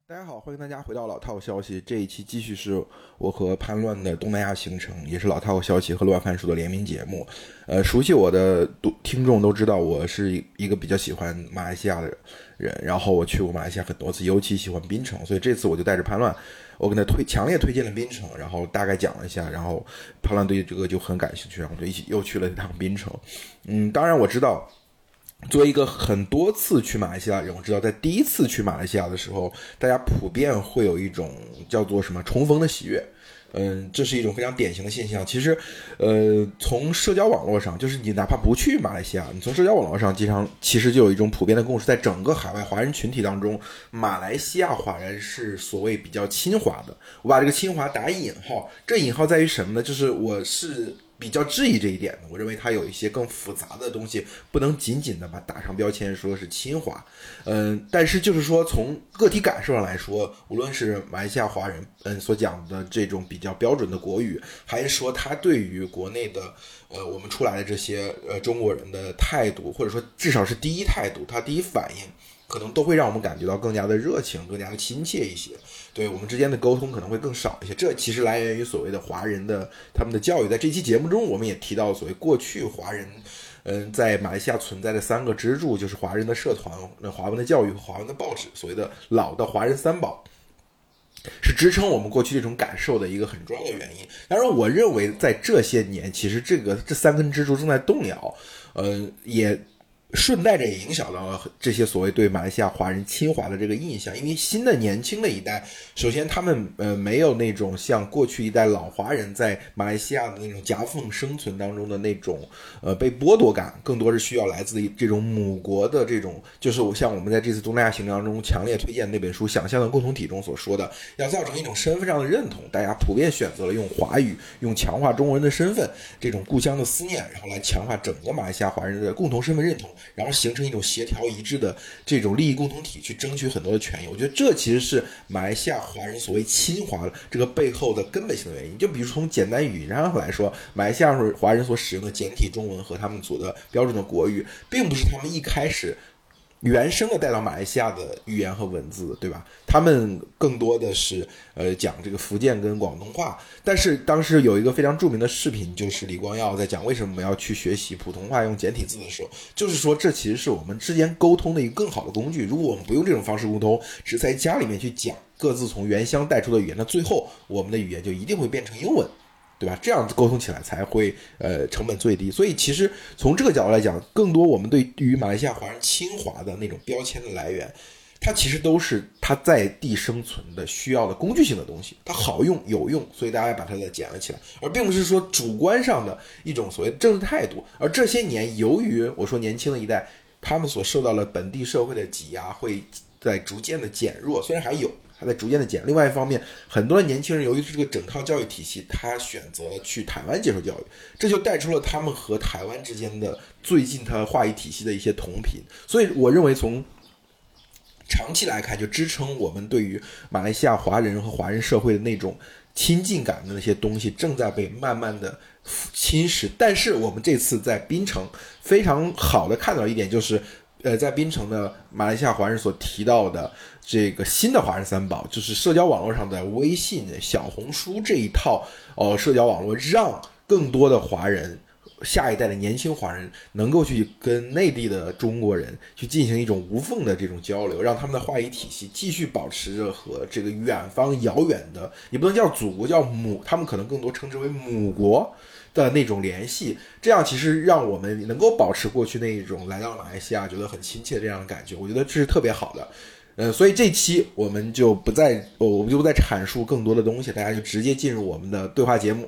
大家好，欢迎大家回到老套消息。这一期继续是我和叛乱的东南亚行程，也是老套消息和乱番薯的联名节目。熟悉我的听众都知道，我是一个比较喜欢马来西亚的人，然后我去过马来西亚很多次，尤其喜欢槟城，所以这次我就带着叛乱，我跟他强烈推荐了槟城，然后大概讲了一下，然后叛乱对这个就很感兴趣，然后就一起又去了一趟槟城。当然我知道。作为一个很多次去马来西亚的人，我知道在第一次去马来西亚的时候，大家普遍会有一种叫做什么重逢的喜悦。这是一种非常典型的现象。其实，从社交网络上，就是你哪怕不去马来西亚，你从社交网络上其实就有一种普遍的共识，在整个海外华人群体当中，马来西亚华人是所谓比较亲华的。我把这个亲华打引号，这引号在于什么呢？就是我是比较质疑这一点的，我认为它有一些更复杂的东西，不能仅仅的把打上标签说是亲华。但是就是说从个体感受上来说，无论是马来西亚华人所讲的这种比较标准的国语，还是说他对于国内的我们出来的这些中国人的态度，或者说至少是第一态度，他第一反应可能都会让我们感觉到更加的热情，更加的亲切一些。对我们之间的沟通可能会更少一些，这其实来源于所谓的华人的他们的教育。在这期节目中，我们也提到所谓过去华人在马来西亚存在的三个支柱，就是华人的社团、华文的教育和华文的报纸，所谓的老的华人三宝，是支撑我们过去这种感受的一个很重要的原因。当然我认为在这些年，其实这三根支柱正在动摇，也顺带着也影响到这些所谓对马来西亚华人亲华的这个印象。因为新的年轻的一代，首先他们没有那种像过去一代老华人在马来西亚的那种夹缝生存当中的那种被剥夺感，更多是需要来自这种母国的这种，就是像我们在这次东南亚行程当中强烈推荐那本书《想象的共同体》中所说的，要造成一种身份上的认同，大家普遍选择了用华语，用强化中国人的身份，这种故乡的思念，然后来强化整个马来西亚华人的共同身份认同，然后形成一种协调一致的这种利益共同体，去争取很多的权益。我觉得这其实是马来西亚华人所谓亲华这个背后的根本性的原因。就比如从简单语言上来说，马来西亚华人所使用的简体中文和他们所的标准的国语，并不是他们一开始原生的带到马来西亚的语言和文字，对吧？他们更多的是讲这个福建跟广东话。但是当时有一个非常著名的视频，就是李光耀在讲为什么要去学习普通话用简体字的时候，就是说这其实是我们之间沟通的一个更好的工具。如果我们不用这种方式沟通，只在家里面去讲各自从原乡带出的语言，那最后我们的语言就一定会变成英文，对吧？这样沟通起来才会成本最低。所以其实从这个角度来讲，更多我们对于马来西亚华人亲华的那种标签的来源，它其实都是它在地生存的需要的工具性的东西，它好用有用，所以大家把它捡了起来，而并不是说主观上的一种所谓的政治态度。而这些年由于我说年轻的一代，他们所受到了本地社会的挤压，会在逐渐的减弱，虽然还有，还在逐渐的减。另外一方面，很多的年轻人由于这个整套教育体系，他选择去台湾接受教育，这就带出了他们和台湾之间的最近他话语体系的一些同频。所以我认为从长期来看，就支撑我们对于马来西亚华人和华人社会的那种亲近感的那些东西正在被慢慢的侵蚀。但是我们这次在槟城非常好的看到一点，就是在槟城的马来西亚华人所提到的这个新的华人三宝，就是社交网络上的微信、小红书这一套社交网络，让更多的华人，下一代的年轻华人能够去跟内地的中国人去进行一种无缝的这种交流，让他们的话语体系继续保持着和这个远方遥远的，你不能叫祖国，叫母，他们可能更多称之为母国的那种联系。这样其实让我们能够保持过去那一种来到马来西亚觉得很亲切的这样的感觉，我觉得这是特别好的。所以这期我们就不再阐述更多的东西，大家就直接进入我们的对话节目。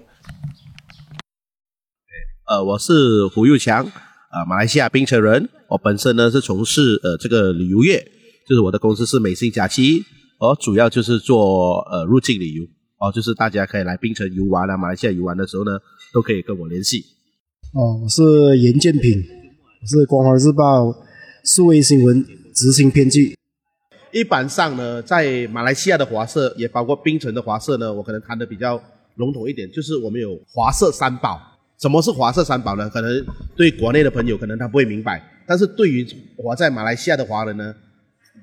我是胡佑强，马来西亚槟城人。我本身呢是从事这个旅游业，就是我的公司是美心假期，主要就是做入境旅游，就是大家可以来槟城游玩马来西亚游玩的时候呢，都可以跟我联系。 我是严建平，我是光华日报数位新闻执行编辑。 一般上呢，在马来西亚的华社，也包括槟城的华社呢，我可能谈的比较笼统一点，就是我们有华社三宝。什么是华社三宝呢？可能对国内的朋友可能他不会明白，但是对于活在马来西亚的华人呢，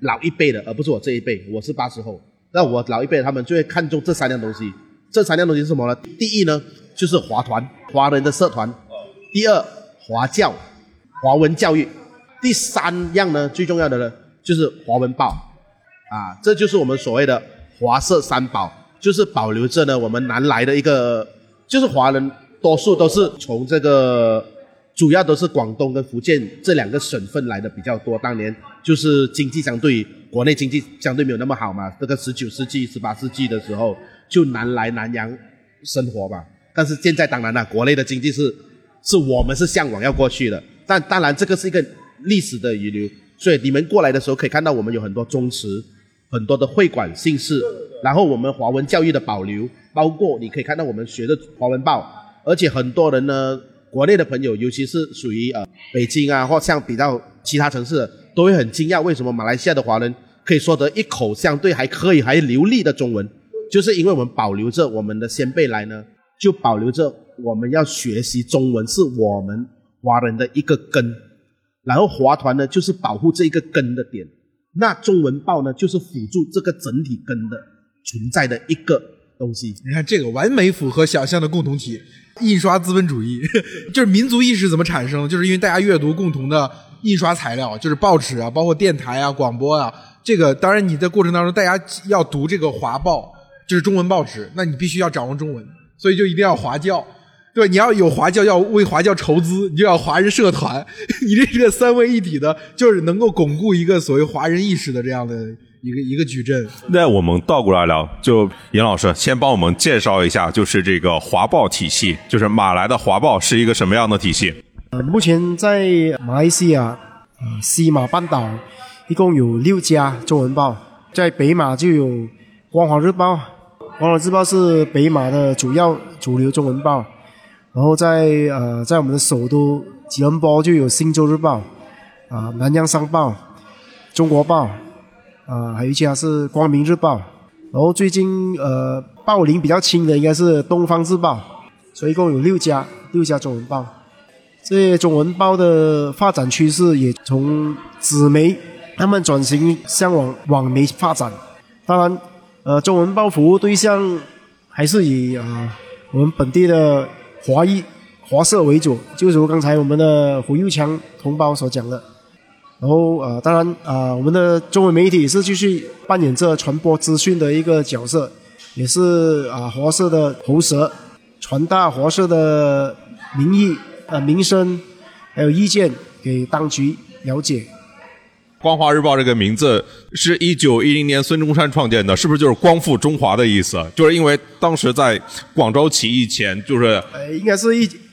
老一辈的，而不是我这一辈，我是80后。那我老一辈他们就会看重这3样东西。这3样东西是什么呢？第一呢，就是华团，华人的社团；第二，华教，华文教育；第3样呢，最重要的呢，就是华文报啊，这就是我们所谓的华社3宝，就是保留着呢我们南来的一个，就是华人多数都是从这个。主要都是广东跟福建这2个省份来的比较多，当年就是经济相对国内经济相对没有那么好嘛，这个19世纪18世纪的时候就南来南洋生活吧。但是现在当然了，国内的经济是我们是向往要过去的，但当然这个是一个历史的遗留，所以你们过来的时候可以看到我们有很多宗祠，很多的会馆姓氏，然后我们华文教育的保留，包括你可以看到我们学的华文报，而且很多人呢国内的朋友，尤其是属于北京啊，或像比较其他城市的，都会很惊讶为什么马来西亚的华人可以说得一口相对还可以还流利的中文，就是因为我们保留着我们的先辈来呢，就保留着我们要学习中文是我们华人的一个根，然后华团呢就是保护这一个根的点，那中文报呢就是辅助这个整体根的存在的一个东西。 你看这个完美符合想象的共同体。印刷资本主义就是民族意识怎么产生，就是因为大家阅读共同的印刷材料，就是报纸啊，包括电台啊，广播啊，这个当然你在过程当中大家要读这个华报，就是中文报纸，那你必须要掌握中文，所以就一定要华教，对，你要有华教，要为华教筹资，你就要华人社团，你这个3位一体的，就是能够巩固一个所谓华人意识的这样的一个矩阵。 那我们倒过来聊，就严老师先帮我们介绍一下，就是这个华报体系，就是马来的华报是一个什么样的体系？ 目前在马来西亚西马半岛一共有6家中文报，在北马就有光华日报，光华日报是北马的主流中文报，然后在我们的首都吉隆坡就有星洲日报南洋商报、中国报还有一家是光明日报，然后最近报龄比较轻的应该是东方日报，所以一共有6家中文报。这些中文报的发展趋势也从纸媒他们转型向网媒发展。当然中文报服务对象还是以我们本地的华社为主，就如刚才我们的胡佑强同胞所讲的。然后当然我们的中文媒体也是继续扮演着传播资讯的一个角色，也是华社的喉舌，传达华社的民意民生还有意见给当局了解。 光华日报这个名字是1910年孙中山创建的，是不是就是光复中华的意思？就是因为当时在广州起义前，就是应该是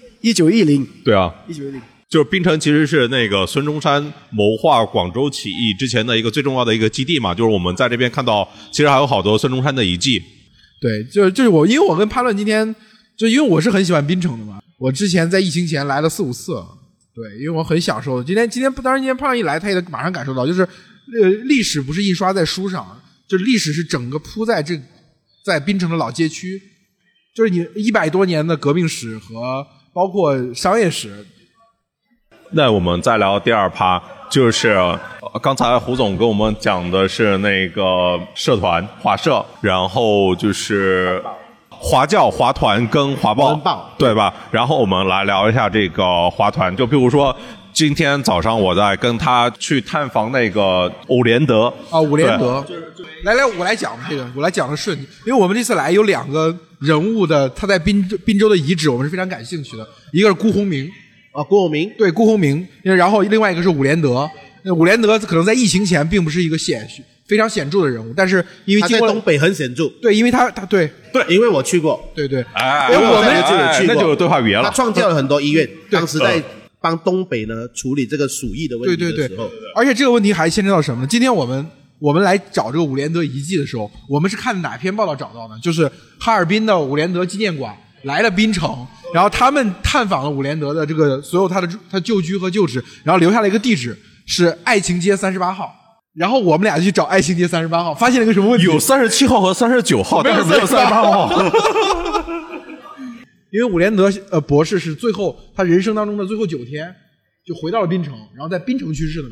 1910。 对啊 ，1910。 就是槟城其实是那个孙中山谋划广州起义之前的一个最重要的一个基地嘛，就是我们在这边看到其实还有好多孙中山的遗迹。 对，就是因为我跟潘乱今天就因为我是很喜欢槟城的嘛，我之前在疫情前来了4-5次，对，因为我很享受。今天当然今天潘乱一来他也马上感受到，就是历史不是印刷在书上，就是历史是整个铺在槟城的老街区，就是你100多年的革命史和包括商业史。 那我们再聊第2趴，就是刚才胡总跟我们讲的是那个社团华社，然后就是华教、华团跟华报，对吧？然后我们来聊一下这个华团，就比如说今天早上我在跟他去探访那个伍连德伍连德，来我来讲这个，我来讲的顺，因为我们这次来有2个人物的他在滨州的遗址，我们是非常感兴趣的，一个是辜鸿铭。 辜鸿铭， 对，辜鸿铭，然后另外一个是伍连德。伍连德可能在疫情前并不是一个非常显著的人物，但是因为他在东北很显著。 对，因为他对， 因为我去过。 对， 因为我们就有去过， 那就有对话语言了。 他创建了很多医院，当时在帮东北呢处理这个鼠疫的问题的时候。 对，而且这个问题还牵扯到什么呢？今天我们来找这个伍连德遗迹的时候，我们是看哪篇报道找到呢？就是哈尔滨的伍连德纪念馆来了槟城，然后他们探访了伍连德的这个所有他旧居和旧址，然后留下了一个地址是爱情街38号。然后我们俩就去找爱情街38号，发现了一个什么问题？ 有37号和39号，但是没有38号。 因为伍连德博士是最后他人生当中的最后9天就回到了槟城，然后在槟城去世的嘛。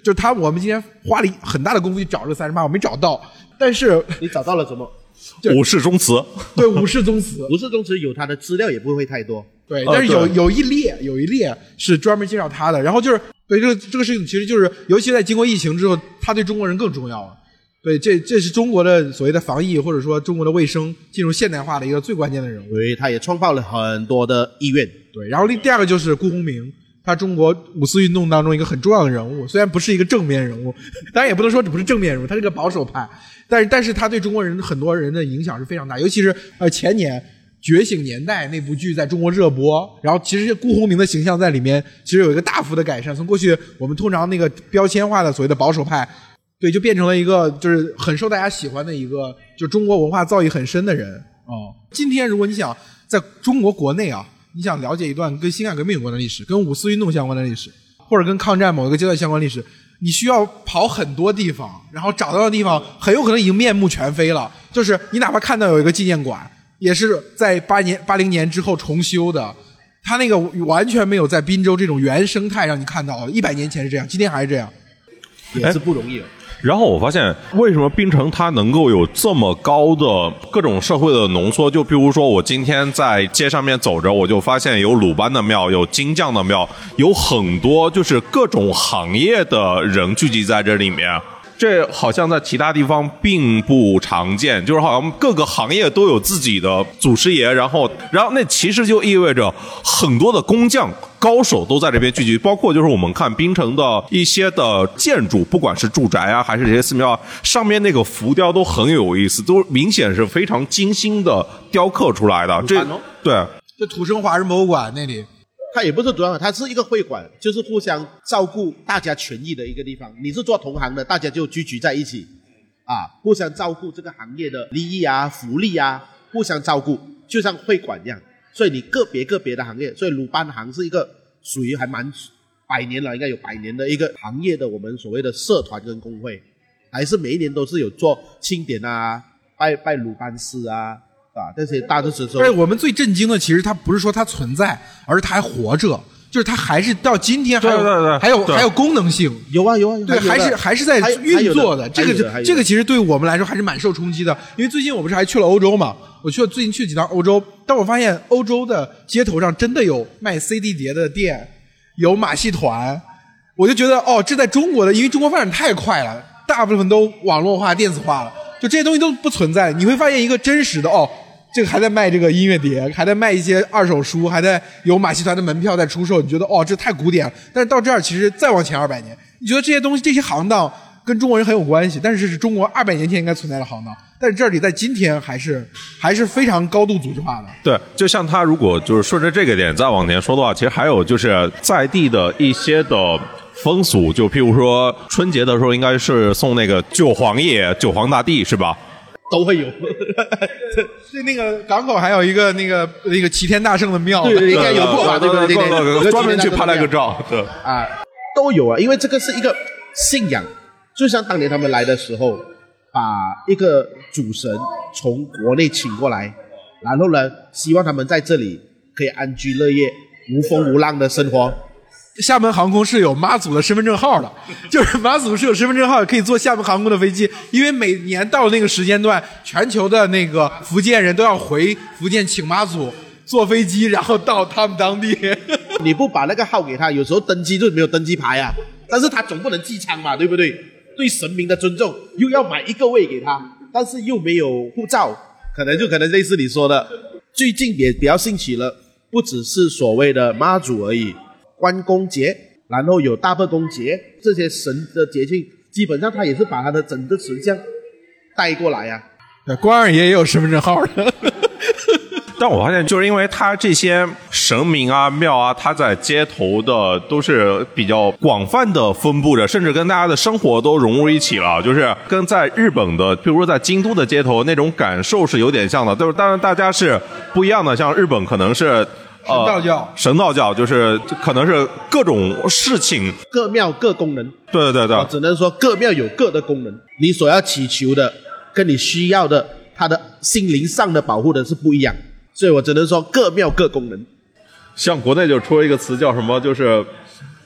就是我们今天花了很大的功夫去找这38，我没找到，但是你找到了什么？ 武士宗祠， 对武士宗祠， 武士宗祠有它的资料也不会太多。 对，但是有一列是专门介绍他的，然后就是对这个事情，其实就是尤其在经过疫情之后，他对中国人更重要了。对，这是中国的所谓的防疫，或者说中国的卫生进入现代化的一个最关键的人物。 对，他也创造了很多的意愿。 对，然后第二个就是顾鸿铭，他中国五四运动当中一个很重要的人物，虽然不是一个正面人物，当然也不能说不是正面人物，他是个保守派，但是他对中国人很多人的影响是非常大，尤其是前年《觉醒年代》那部剧在中国热播，然后其实顾鸿铭的形象在里面其实有一个大幅的改善，从过去我们通常那个标签化的所谓的保守派，对，就变成了一个就是很受大家喜欢的一个就中国文化造诣很深的人哦。今天如果你想在中国国内啊，你想了解一段跟辛亥革命有关的历史，跟五四运动相关的历史，或者跟抗战某一个阶段相关历史，你需要跑很多地方，然后找到的地方很有可能已经面目全非了。就是你哪怕看到有一个纪念馆，也是在80年之后重修的，它那个完全没有在滨州这种原生态让你看到的。100年前是这样，今天还是这样， 也是不容易。 然后我发现，为什么槟城它能够有这么高的各种社会的浓缩？就比如说，我今天在街上面走着，我就发现有鲁班的庙，有金匠的庙，有很多就是各种行业的人聚集在这里面。这好像在其他地方并不常见，就是好像各个行业都有自己的祖师爷，然后那其实就意味着很多的工匠高手都在这边聚集，包括就是我们看槟城的一些的建筑，不管是住宅啊还是这些寺庙，上面那个浮雕都很有意思，都明显是非常精心的雕刻出来的。 这土生华人博物馆那里。 它也不是主要，它是一个会馆，就是互相照顾大家权益的一个地方。你是做同行的，大家就聚在一起啊，互相照顾这个行业的利益啊、福利啊，互相照顾，就像会馆一样。所以你个别的行业，所以鲁班行是一个属于还蛮100年了，应该有100年的一个行业的我们所谓的社团跟工会，还是每一年都是有做庆典啊、拜鲁班师啊。这些大都是说， 而且我们最震惊的，其实它不是说它存在，而是它还活着，就是它还是到今天还有功能性， 有啊， 对，还是在运作的。这个其实对我们来说还是蛮受冲击的，因为最近我不是还去了欧洲嘛，最近去几趟欧洲，但我发现欧洲的街头上真的有卖 CD 碟的店，有马戏团，我就觉得这在中国的，因为中国发展太快了，大部分都网络化、电子化了，就这些东西都不存在，你会发现一个真实的这个还在卖这个音乐碟，还在卖一些二手书，还在有马戏团的门票在出售，你觉得这太古典了。但是到这儿其实再往前200年，你觉得这些东西这些行当跟中国人很有关系，但是是中国200年前应该存在的行当，但是这里在今天还是非常高度组织化的。 对，就像他如果就是顺着这个点再往前说的话，其实还有就是在地的一些的风俗，就譬如说春节的时候应该是送那个救黄爷、救黄大帝是吧？ 都会有。 那个港口还有一个那个齐天大圣的庙， 对，应该有过吧？对， 专门去拍了个照，对啊，都有啊，因为这个是一个信仰，就像当年他们来的时候，把一个主神从国内请过来，然后呢，希望他们在这里可以安居乐业、无风无浪的生活。 厦门航空是有妈祖的身份证号的，就是妈祖是有身份证号可以坐厦门航空的飞机，因为每年到那个时间段，全球的那个福建人都要回福建请妈祖坐飞机，然后到他们当地。 你不把那个号给他，有时候登机就没有登机牌啊，但是他总不能寄仓嘛，对不对？对神明的尊重，又要买一个位给他，但是又没有护照，可能类似你说的。最近也比较兴起了，不只是所谓的妈祖而已。关公节，然后有大伯公节，这些神的节庆，基本上他也是把他的整个神像带过来啊。 关二爷也有身份证号的。 但我发现，就是因为他这些神明啊、庙啊，他在街头的都是比较广泛的分布着，甚至跟大家的生活都融入一起了。就是跟在日本的，比如说在京都的街头那种感受是有点像的。当然大家是不一样的，像日本可能是。神道教就是可能是各种事情， 各庙各功能。 对， 只能说各庙有各的功能，你所要祈求的跟你需要的，它的心灵上的保护的是不一样，所以我只能说各庙各功能。 像国内就出了一个词叫什么，就是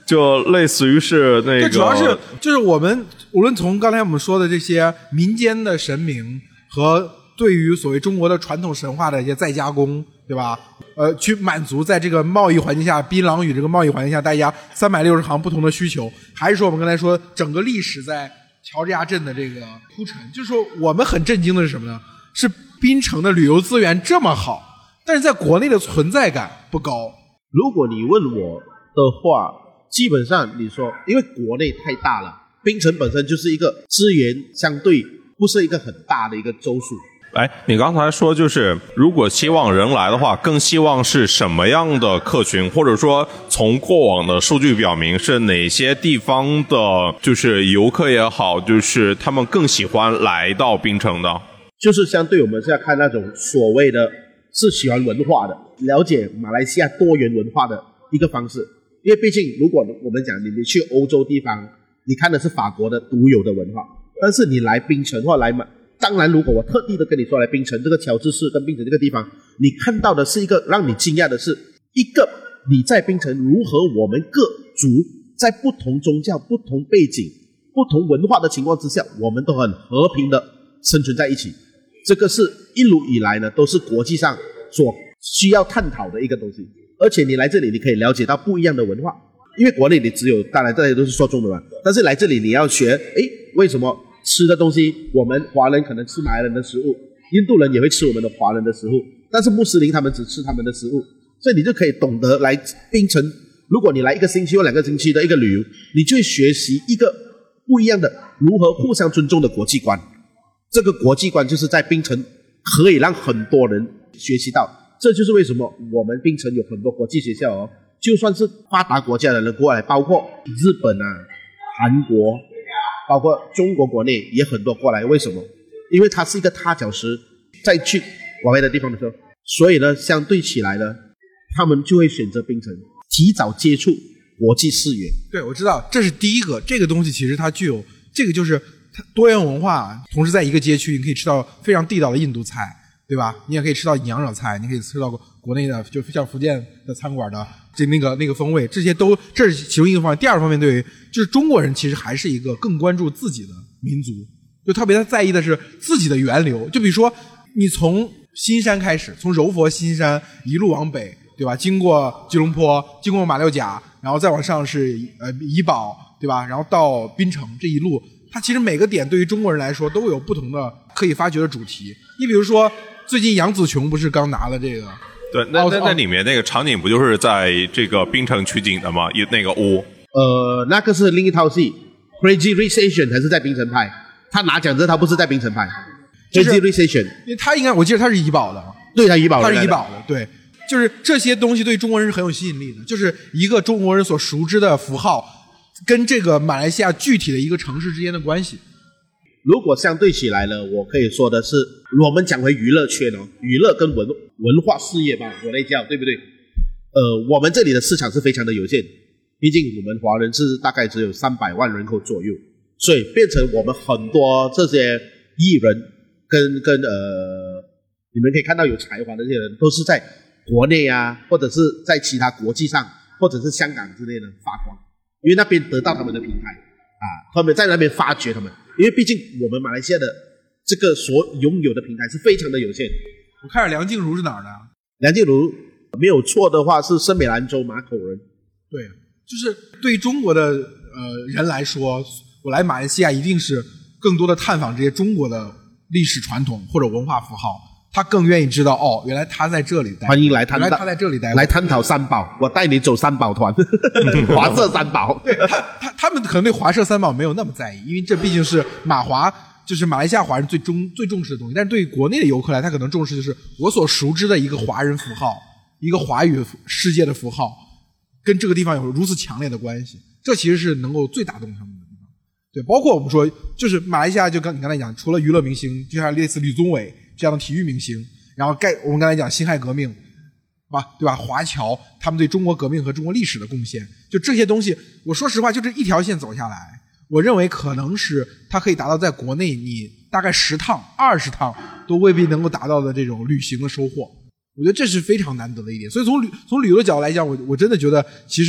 就类似于是那个， 这主要是就是我们无论从刚才我们说的这些民间的神明和对于所谓中国的传统神话的一些再加工，对吧？去满足在这个贸易环境下，槟榔屿这个贸易环境下大家360行不同的需求，还是说我们刚才说整个历史在乔治亚镇的这个铺陈，就是说我们很震惊的是什么呢？是槟城的旅游资源这么好，但是在国内的存在感不高。 如果你问我的话，基本上你说，因为国内太大了，槟城本身就是一个资源相对不是一个很大的一个州属。 哎，你刚才说就是如果希望人来的话，更希望是什么样的客群，或者说从过往的数据表明是哪些地方的就是游客也好，就是他们更喜欢来到槟城的？ 就是相对我们是要看那种所谓的是喜欢文化的，了解马来西亚多元文化的一个方式。因为毕竟如果我们讲你去欧洲地方，你看的是法国的独有的文化，但是你来槟城或来当然如果我特地的跟你说来槟城这个乔治市跟槟城这个地方，你看到的是一个让你惊讶的是，一个你在槟城如何我们各族在不同宗教不同背景不同文化的情况之下，我们都很和平的生存在一起。这个是一路以来呢都是国际上所需要探讨的一个东西。而且你来这里你可以了解到不一样的文化，因为国内你只有当然大家都是说中文嘛，但是来这里你要学为什么吃的东西我们华人可能吃马来人的食物，印度人也会吃我们的华人的食物，但是穆斯林他们只吃他们的食物，所以你就可以懂得来槟城，如果你来1个星期或2个星期的一个旅游，你就会学习一个不一样的如何互相尊重的国际观。这个国际观就是在槟城可以让很多人学习到，这就是为什么我们槟城有很多国际学校哦，就算是发达国家的人过来，包括日本啊、韩国，包括中国国内也很多过来。为什么？因为它是一个踏脚石，再去国外的地方的时候，所以呢，相对起来呢，他们就会选择槟城，提早接触国际视野。 对，我知道，这是第一个。这个东西其实它具有这个就是它多元文化，同时在一个街区，你可以吃到非常地道的印度菜，对吧？你也可以吃到娘惹菜，你可以吃到国内的，就像福建的餐馆的那个风味，这是其中一个方面。第二个方面，对于就是中国人其实还是一个更关注自己的民族，就特别在意的是自己的源流。就比如说你从新山开始，从柔佛新山一路往北，对吧？经过吉隆坡，经过马六甲，然后再往上是怡保，对吧？然后到槟城，这一路它其实每个点对于中国人来说都有不同的可以发掘的主题。你比如说最近杨紫琼不是刚拿了这个， 对，那里面那个场景不就是在这个槟城取景的吗？那个屋， 那个是另一套戏 Crazy Rich Asian 还是在槟城拍，他拿奖之后他不是在槟城拍， 就是 Crazy Rich Asian， 因为他应该我记得他是怡保的， 对，他怡保的， 他是怡保的，对，就是这些东西对中国人是很有吸引力的，就是一个中国人所熟知的符号跟这个马来西亚具体的一个城市之间的关系。 如果相对起来呢，我可以说的是，我们讲回娱乐圈哦，娱乐跟文化事业吧，我来叫，对不对？我们这里的市场是非常的有限，毕竟我们华人是大概只有300万人口左右，所以变成我们很多这些艺人跟你们可以看到有才华的这些人，都是在国内啊，或者是在其他国际上，或者是香港之类的发光，因为那边得到他们的平台啊，他们在那边发掘他们。因为毕竟我们马来西亚的这个所拥有的平台是非常的有限。 我看着梁静茹是哪儿的？ 梁静茹没有错的话是圣美兰州马口人。 对，就是对于中国的人来说，我来马来西亚一定是更多的探访这些中国的历史传统或者文化符号，他更愿意知道原来他在这里待， 欢迎来探讨， 原来他在这里待， 来探讨三宝，我带你走三宝团，华社三宝。 对，他们可能对华社三宝没有那么在意，因为这毕竟是就是马来西亚华人最重视的东西。但是对于国内的游客来，他可能重视就是我所熟知的一个华人符号，一个华语世界的符号，跟这个地方有如此强烈的关系，这其实是能够最打动他们的地方。对，包括我们说，就是马来西亚，就你刚才讲，除了娱乐明星，就像类似吕宗伟这样的体育明星，然后我们刚才讲辛亥革命，对吧？华侨他们对中国革命和中国历史的贡献，就这些东西，我说实话，就这一条线走下来，我认为可能是它可以达到在国内你大概10趟、20趟都未必能够达到的这种旅行的收获。我觉得这是非常难得的一点。所以从旅游的角度来讲，我真的觉得其实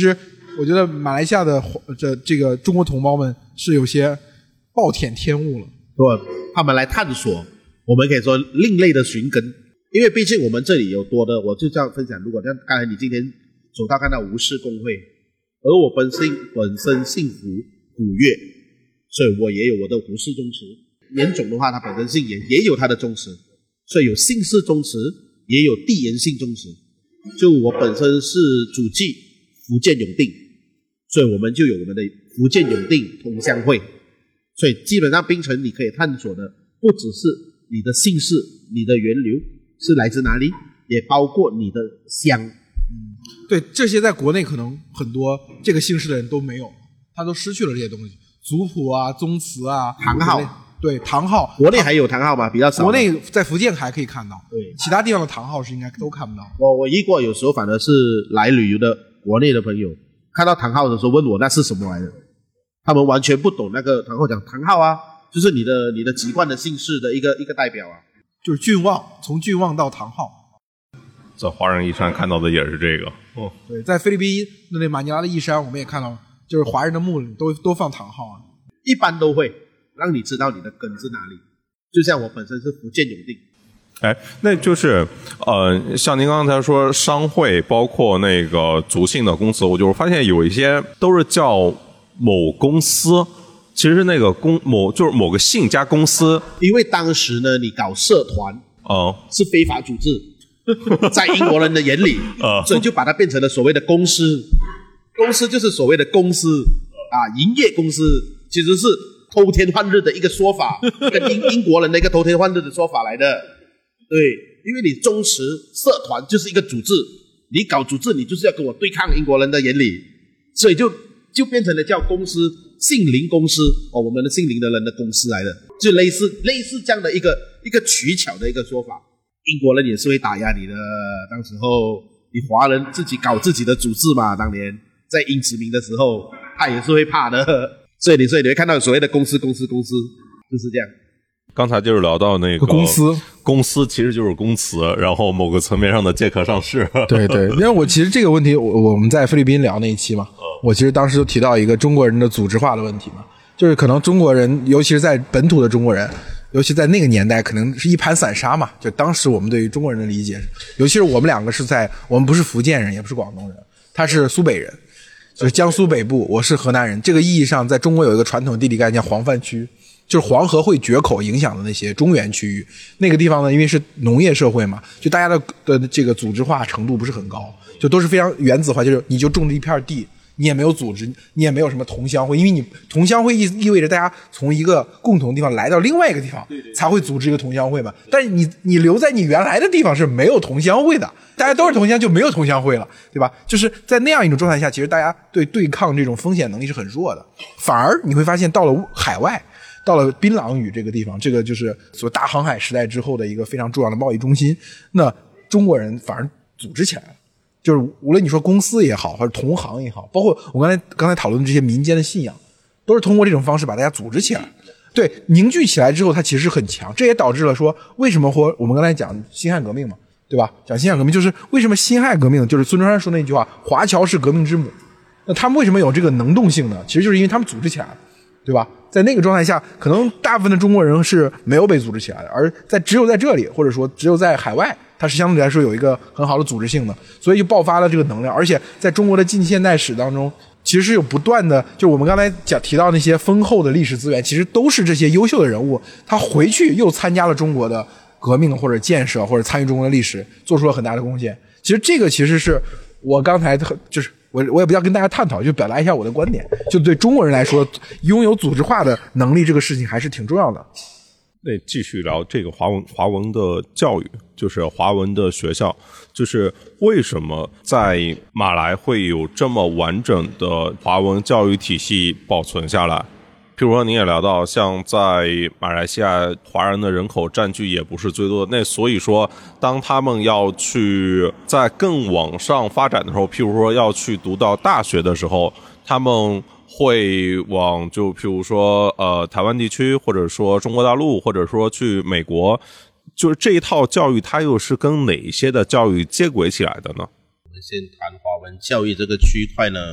我觉得马来西亚的这个中国同胞们是有些暴殄天物了。 对，他们来探索，我们可以说另类的寻根，因为毕竟我们这里有多的，我就这样分享。如果像刚才你今天走到看到吴氏公会，而我本身姓胡，古越，所以我也有我的胡氏宗祠。严总的话，他本身姓严，也有他的宗祠，所以有姓氏宗祠，也有地缘姓宗祠。就我本身是祖籍福建永定，所以我们就有我们的福建永定同乡会。所以基本上槟城你可以探索的不只是你的姓氏，你的源流是来自哪里，也包括你的乡。 对，这些在国内可能很多这个姓氏的人都没有，他都失去了这些东西，族谱啊、宗祠啊、 堂号。 对，堂号， 国内还有堂号吗？比较少。 国内在福建还可以看到， 对， 其他地方的堂号是应该都看不到。 我遇过，有时候反而是来旅游的国内的朋友，看到堂号的时候问我那是什么来的，他们完全不懂那个堂号，讲堂号啊，就是你的籍贯的姓氏的一个代表啊， 就是郡望，从郡望到堂号。 在华人义山看到的也是这个。 对，在菲律宾那马尼拉的义山，我们也看到，就是华人的墓里都放堂号啊， 一般都会让你知道你的根是哪里。就像我本身是福建永定。 哎，那就是像您刚才说商会，包括那个族姓的公司，我就发现有一些都是叫某公司，其实那个就是某个姓加公司。 因为当时呢，你搞社团是非法组织，在英国人的眼里，所以就把它变成了所谓的公司。公司就是所谓的公司啊，营业公司其实是偷天换日的一个说法，跟英国人的一个偷天换日的说法来的。对，因为你宗祠社团就是一个组织，你搞组织，你就是要跟我对抗英国人的眼里，所以就变成了叫公司，姓林公司我们的姓林的人的公司来的，就类似这样的一个取巧的一个说法。英国人也是会打压你的，当时候你华人自己搞自己的组织嘛，当年在英殖民的时候，他也是会怕的，所以你会看到所谓的公司就是这样。 刚才就是聊到那个公司其实就是公词，然后某个层面上的借壳上市。 对对，因为我其实这个问题，我们在菲律宾聊那一期嘛，我其实当时就提到一个中国人的组织化的问题嘛，就是可能中国人，尤其是在本土的中国人，尤其在那个年代，可能是一盘散沙嘛。就当时我们对于中国人的理解，尤其是我们两个我们不是福建人，也不是广东人，他是苏北人，就是江苏北部，我是河南人。这个意义上，在中国有一个传统地理概念叫黄泛区。就是黄河会决口影响的那些中原区域，那个地方呢，因为是农业社会嘛，就大家的这个组织化程度不是很高，就都是非常原子化，就是你就种了一片地，你也没有组织，你也没有什么同乡会，因为你同乡会意味着大家从一个共同地方来到另外一个地方，才会组织一个同乡会嘛。但是你留在你原来的地方是没有同乡会的，大家都是同乡就没有同乡会了，对吧？就是在那样一种状态下，其实大家对抗这种风险能力是很弱的，反而你会发现到了海外。到了槟榔屿这个地方，这个就是所大航海时代之后的一个非常重要的贸易中心，那中国人反而组织起来了，就是无论你说公司也好，或者同行也好，包括我刚才讨论的这些民间的信仰，都是通过这种方式把大家组织起来。对，凝聚起来之后，它其实很强，这也导致了说为什么我们刚才讲辛亥革命嘛，对吧？讲辛亥革命就是为什么辛亥革命就是孙中山说那句话，华侨是革命之母。那他们为什么有这个能动性呢？其实就是因为他们组织起来了，对吧？在那个状态下，可能大部分的中国人是没有被组织起来的，而只有在这里，或者说只有在海外，它是相对来说有一个很好的组织性的，所以就爆发了这个能量。而且在中国的近现代史当中，其实是有不断的，就我们刚才提到那些丰厚的历史资源，其实都是这些优秀的人物，他回去又参加了中国的革命或者建设，或者参与中国的历史，做出了很大的贡献。其实这个其实是我刚才就是我也不要跟大家探讨，就表达一下我的观点。就对中国人来说，拥有组织化的能力这个事情还是挺重要的。 那继续聊这个华文的教育，就是华文的学校，就是为什么在马来会有这么完整的华文教育体系保存下来？譬如说您也聊到，像在马来西亚华人的人口占据也不是最多的，那所以说当他们要去在更往上发展的时候，譬如说要去读到大学的时候，他们会往就譬如说台湾地区，或者说中国大陆，或者说去美国，就是这一套教育它又是跟哪些的教育接轨起来的呢？ 我们先谈华文教育这个区块呢，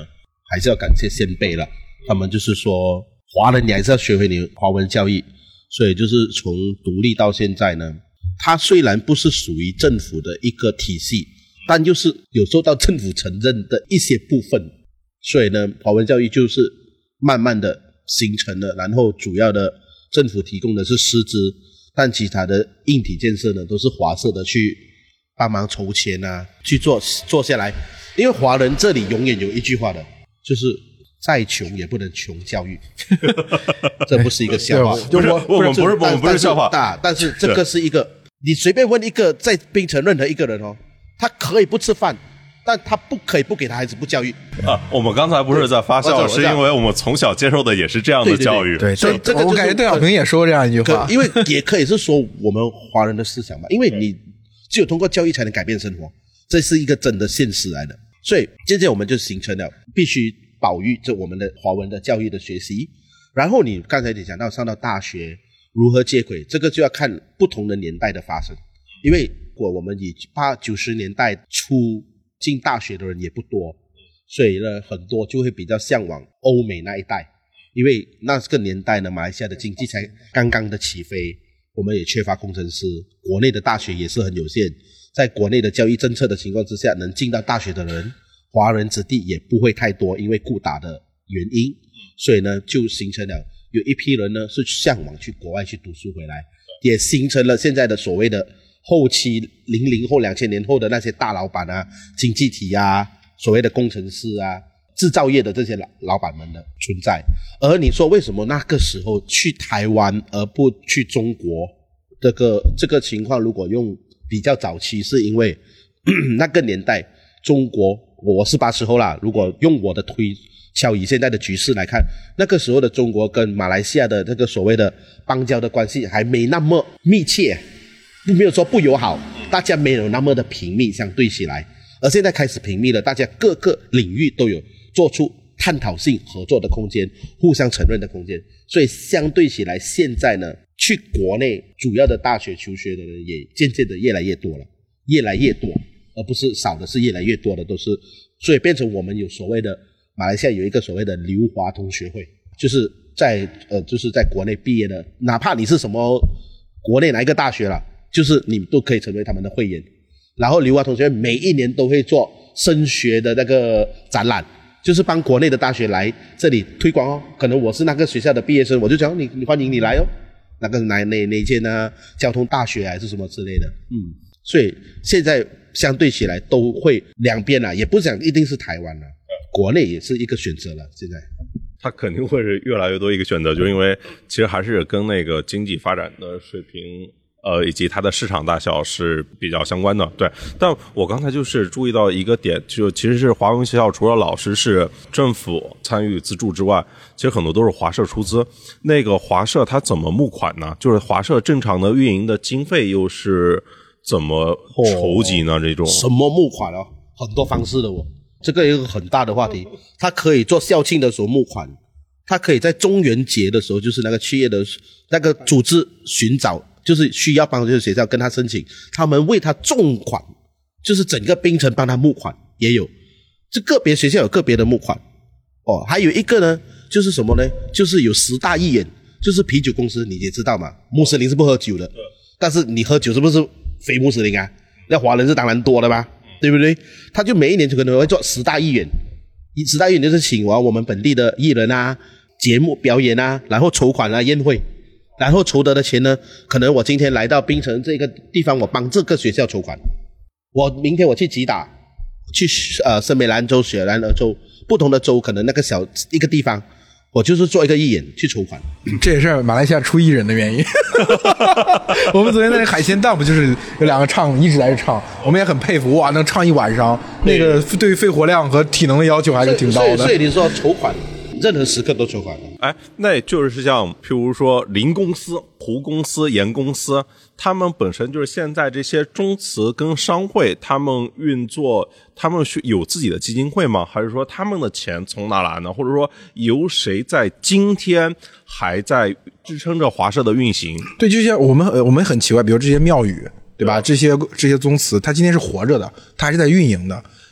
还是要感谢先辈了，他们就是说华人你还是要学会你华文教育，所以就是从独立到现在呢，它虽然不是属于政府的一个体系，但就是有受到政府承认的一些部分，所以呢华文教育就是慢慢的形成了，然后主要的政府提供的是师资，但其他的硬体建设呢都是华社的去帮忙筹钱啊，去做下来。因为华人这里永远有一句话的，就是再穷也不能穷教育这不是一个笑话， 我们不是笑话， 但是这个是一个，你随便问一个在槟城任何一个人哦，他可以不吃饭，但他不可以不给他孩子不教育啊。我们刚才不是在发笑，是因为我们从小接受的也是这样的教育。 对， 所以这个我感觉邓小平也说过这样一句话， 因为也可以是说我们华人的思想吧，因为你只有通过教育才能改变生活，这是一个真的现实来的。所以渐渐我们就形成了必须保育这我们的华文的教育的学习。然后你刚才你讲到上到大学如何接轨，这个就要看不同的年代的发生。因为我们以80、90年代初进大学的人也不多，所以呢很多就会比较向往欧美那一带。因为那个年代呢马来西亚的经济才刚刚的起飞，我们也缺乏工程师，国内的大学也是很有限，在国内的教育政策的情况之下，能进到大学的人华人子弟也不会太多，因为顾打的原因，所以呢就形成了有一批人呢是向往去国外去读书回来，也形成了现在的所谓的后期00后2000年后的那些大老板啊，经济体啊，所谓的工程师啊，制造业的这些老板们的存在。而你说为什么那个时候去台湾而不去中国，这个情况如果用比较早期，是因为那个年代中国，我是80后啦，如果用我的推敲以现在的局势来看，那个时候的中国跟马来西亚的这个所谓的邦交的关系还没那么密切，没有说不友好，大家没有那么的频密相对起来。而现在开始频密了，大家各个领域都有做出探讨性合作的空间，互相承认的空间，所以相对起来现在呢去国内主要的大学求学的人也渐渐的越来越多了，越来越多，而不是少的，是越来越多的都是。所以变成我们有所谓的马来西亚有一个所谓的留华同学会，就是在国内毕业的，哪怕你是什么国内哪一个大学了，就是你都可以成为他们的会员。然后留华同学会每一年都会做升学的那个展览，就是帮国内的大学来这里推广哦。可能我是那个学校的毕业生，我就讲你欢迎你来哦。那个哪一间呢？交通大学还是什么之类的。所以现在相对起来都会两边啦，也不讲一定是台湾啦，国内也是一个选择了。现在它肯定会是越来越多一个选择，就因为其实还是跟那个经济发展的水平以及它的市场大小是比较相关的。对，但我刚才就是注意到一个点，就其实是华文学校除了老师是政府参与资助之外，其实很多都是华社出资。那个华社它怎么募款呢？就是华社正常的运营的经费又是怎么筹集呢？这种什么募款很多方式的这个有一个很大的话题。它可以做校庆的时候募款，它可以在中元节的时候，就是那个企业的那个组织寻找就是需要帮助的学校跟他申请，他们为他重款，就是整个槟城帮他募款也有，这个别学校有个别的募款还有一个呢就是什么呢，就是有10大议员，就是啤酒公司，你也知道嘛，穆斯林是不喝酒的，但是你喝酒是不是非穆斯林啊？那华人是当然多的吧，对不对？他就每一年就可能会做10大议员，10大议员就是请我们本地的艺人啊，节目表演啊，然后筹款啊，宴会，然后筹得的钱呢，可能我今天来到槟城这个地方，我帮这个学校筹款，我明天我去吉打，去圣美兰州、雪兰莪州，不同的州，可能那个小一个地方，我就是做一个艺人去筹款。 这也是马来西亚出艺人的原因。我们昨天在那海鲜档不就是有2个唱一直在这唱，我们也很佩服，哇，能唱一晚上，那个对于肺活量和体能的要求还是挺高的。 所以你说筹款，任何时刻都筹款。 那就是像譬如说林公司、胡公司、盐公司，他们本身就是现在这些中词跟商会，他们运作，他们是有自己的基金会吗？还是说他们的钱从哪来呢？或者说由谁在今天还在支撑着华社的运行？ 对，就像我们很奇怪，比如这些庙宇，对吧？这些宗祠，它今天是活着的，它还是在运营的。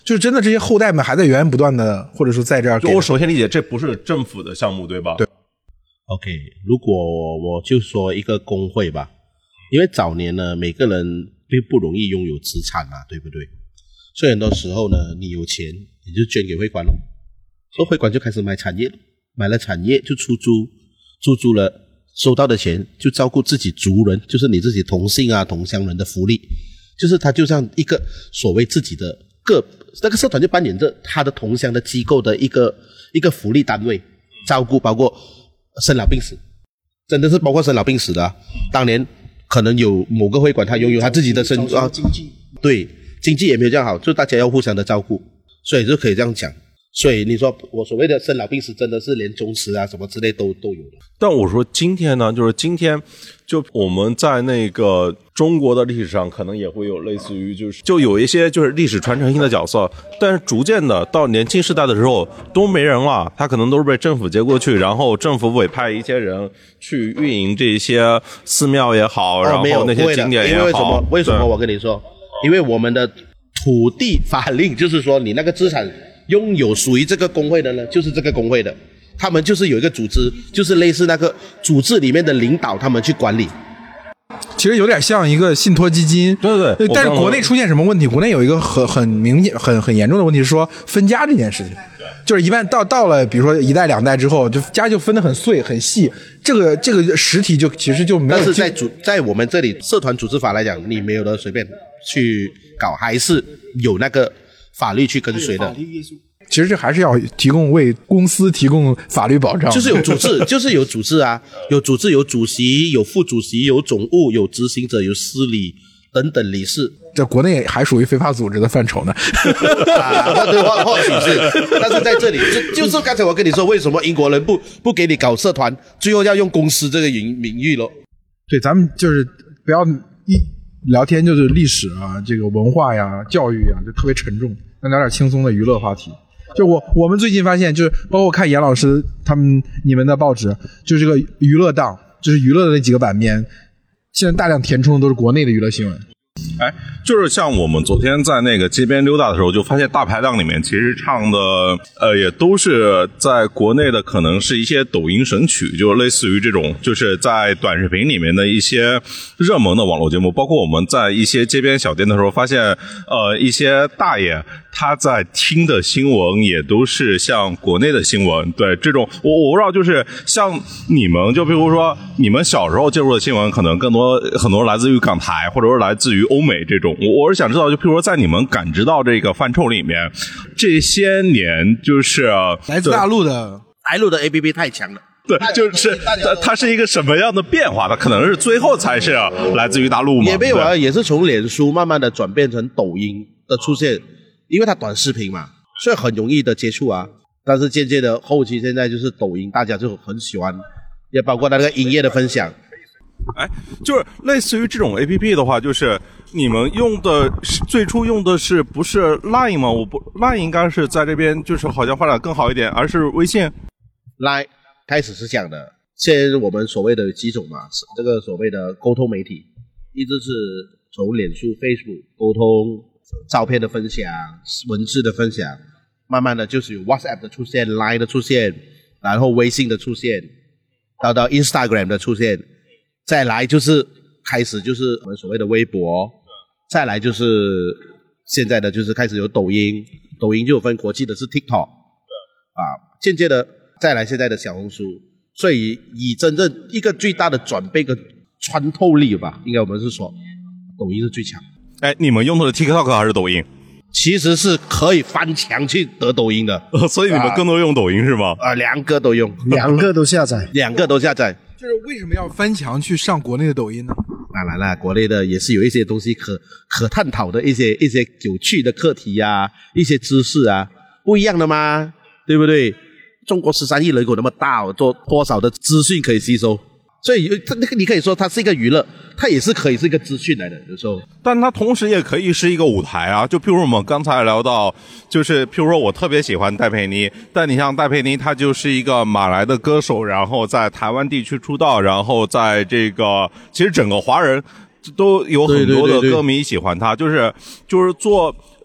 就是真的这些后代们还在源源不断的，或者说在这儿。 我首先理解这不是政府的项目，对吧？ 对。 OK， 如果我就说一个工会吧，因为早年呢，每个人并不容易拥有资产啊，对不对？所以很多时候呢，你有钱你就捐给会馆咯，所以会馆就开始买产业，买了产业就出租了，收到的钱就照顾自己族人，就是你自己同姓啊同乡人的福利，就是他就像一个所谓自己的那个社团就扮演着他的同乡的机构的一个福利单位，照顾包括生老病死，真的是包括生老病死的啊。当年可能有某个会馆他拥有他自己的经济，对，经济也没有这样好，就大家要互相的照顾，所以就可以这样讲。所以你说我所谓的生老病死真的是连宗祠啊什么之类都有的。 但我说今天呢，就是今天就我们在那个中国的历史上可能也会有类似于就有一些就是历史传承性的角色，但是逐渐的到年轻世代的时候都没人了，他可能都是被政府接过去，然后政府委派一些人去运营这些寺庙也好，然后那些景点也好。 为什么我跟你说，因为我们的土地法令就是说你那个资产拥有属于这个工会的呢，就是这个工会的，他们就是有一个组织，就是类似那个组织里面的领导他们去管理， 其实有点像一个信托基金。 对， 但是国内出现什么问题？国内有一个很明显很严重的问题是说分家这件事情，就是一般到了比如说一代两代之后，就家就分得很碎很细，这个实体就其实就没有。 但是在我们这里社团组织法来讲，你没有的随便去搞，还是有那个法律去跟随的。 其实这还是要为公司提供法律保障， 就是有组织，就是有组织啊，有组织，有主席，有副主席，有总务，有执行者，有司理等等理事。 这国内还属于非法组织的范畴呢。 或许是，但是在这里就是刚才我跟你说，为什么英国人不给你搞社团，最后要用公司这个名誉咯？ 对，咱们就是不要一聊天就是历史啊，这个文化呀、教育呀，就特别沉重，要聊点轻松的娱乐话题。就我们最近发现，就是包括看严老师你们的报纸，就是这个娱乐档，就是娱乐的那几个版面，现在大量填充的都是国内的娱乐新闻。 就是像我们昨天在那个街边溜达的时候，就发现大排档里面其实唱的也都是在国内的，可能是一些抖音神曲，就类似于这种就是在短视频里面的一些热门的网络节目。包括我们在一些街边小店的时候发现一些大爷他在听的新闻也都是像国内的新闻。对，这种我不知道，就是像你们就比如说你们小时候接触的新闻可能更多很多来自于港台或者是来自于欧美这种，我是想知道，就譬如说在你们感知到这个范畴里面，这些年就是来自大陆的 APP 太强了。 对，就是它是一个什么样的变化？它可能是最后才是来自于大陆嘛？ 也没有啊，也是从脸书慢慢的转变成抖音的出现，因为它短视频嘛，所以很容易的接触啊。但是渐渐的后期现在就是抖音，大家就很喜欢，也包括那个音乐的分享。 就是类似于这种 APP 的话，就是你们最初用的是不是 Line 吗？Line 应该是在这边就是好像发展更好一点，而是微信。 Line 开始是这样的，现在我们所谓的几种嘛，这个所谓的沟通媒体，一直是从脸书 Facebook 沟通，照片的分享，文字的分享，慢慢的就是有 WhatsApp 的出现， Line 的出现，然后微信的出现，到 Instagram 的出现，再来就是开始就是我们所谓的微博，再来就是现在的就是开始有抖音就有分国际的是 TikTok 渐渐的再来现在的小红书，所以以真正一个最大的转变跟穿透力吧，应该我们是说抖音是最强。 你们用的是 TikTok 还是抖音？ 其实是可以翻墙去得抖音的。 所以你们更多用抖音是吗？ 两个都用， 两个都下载。 就是为什么要翻墙去上国内的抖音呢？ 当然了，国内的也是有一些东西可探讨的一些有趣的课题啊，一些知识啊，不一样的嘛，对不对？中国13亿人口那么大，做多少的资讯可以吸收？所以你可以说它是一个娱乐，它也是可以是一个资讯来的，有时候。 但它同时也可以是一个舞台啊，就譬如我们刚才聊到，就是譬如说我特别喜欢戴佩妮，但你像戴佩妮，她就是一个马来的歌手，然后在台湾地区出道，然后在这个其实整个华人都有很多的歌迷喜欢她，就是做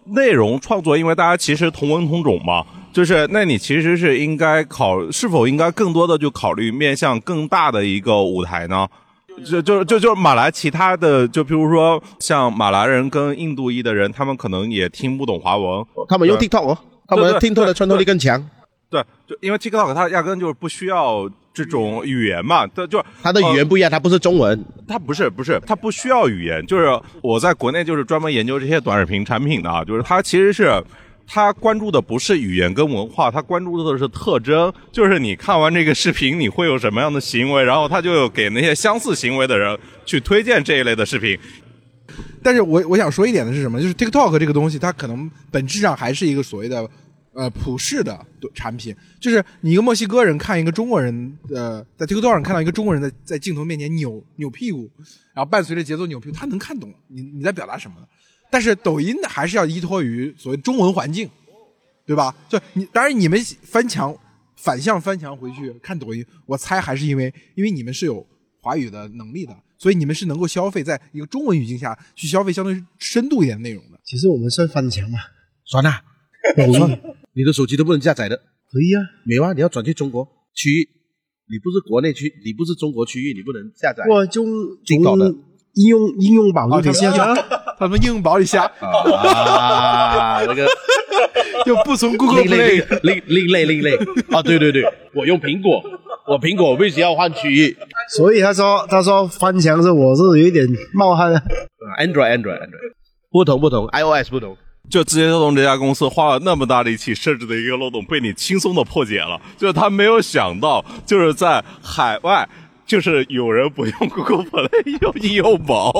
内容创作，因为大家其实同文同种嘛，就是那你其实是应该是否应该更多的就考虑面向更大的一个舞台呢？就是马来其他的，就比如说像马来人跟印度裔的人，他们可能也听不懂华文， 他们用 TikTok 哦，他们 TikTok 的穿透力更强。 对，就因为 TikTok 它压根就是不需要这种语言嘛，就它的语言不一样，它不是中文， 它不是，它不需要语言。就是我在国内就是专门研究这些短视频产品的啊，就是它其实是他关注的不是语言跟文化，他关注的是特征，就是你看完这个视频你会有什么样的行为，然后他就给那些相似行为的人去推荐这一类的视频。 但是我想说一点的是什么？就是 TikTok 这个东西，它可能本质上还是一个所谓的普世的产品。就是你一个墨西哥人看一个中国人在 TikTok 上看到一个中国人在镜头面前扭屁股，然后伴随着节奏扭屁股，他能看懂你在表达什么。但是抖音还是要依托于所谓中文环境，对吧？就当然你们反向翻墙回去看抖音，我猜还是因为你们是有华语的能力的，所以你们是能够消费在一个中文语境下去消费相对深度一点的内容的。 其实我们算翻墙嘛， 算啊， 不算， 你的手机都不能下载的。 可以啊， 没有啊，你要转去中国区域，你不是国内区，你不是中国区域，你不能下载。 我就挺搞的。 应用宝就可以下载， 他们应用宝里下啊，那个就不从 Google Play 另类啊，对，我用苹果，我必须要换区域， 所以他说翻墙是我是有一点冒汗啊。 Android 不同 ，iOS 不同。 就字节跳动这家公司花了那么大力气设置的一个漏洞，被你轻松的破解了。就是他没有想到，就是在海外。就是有人不用 Google Play 用应用宝，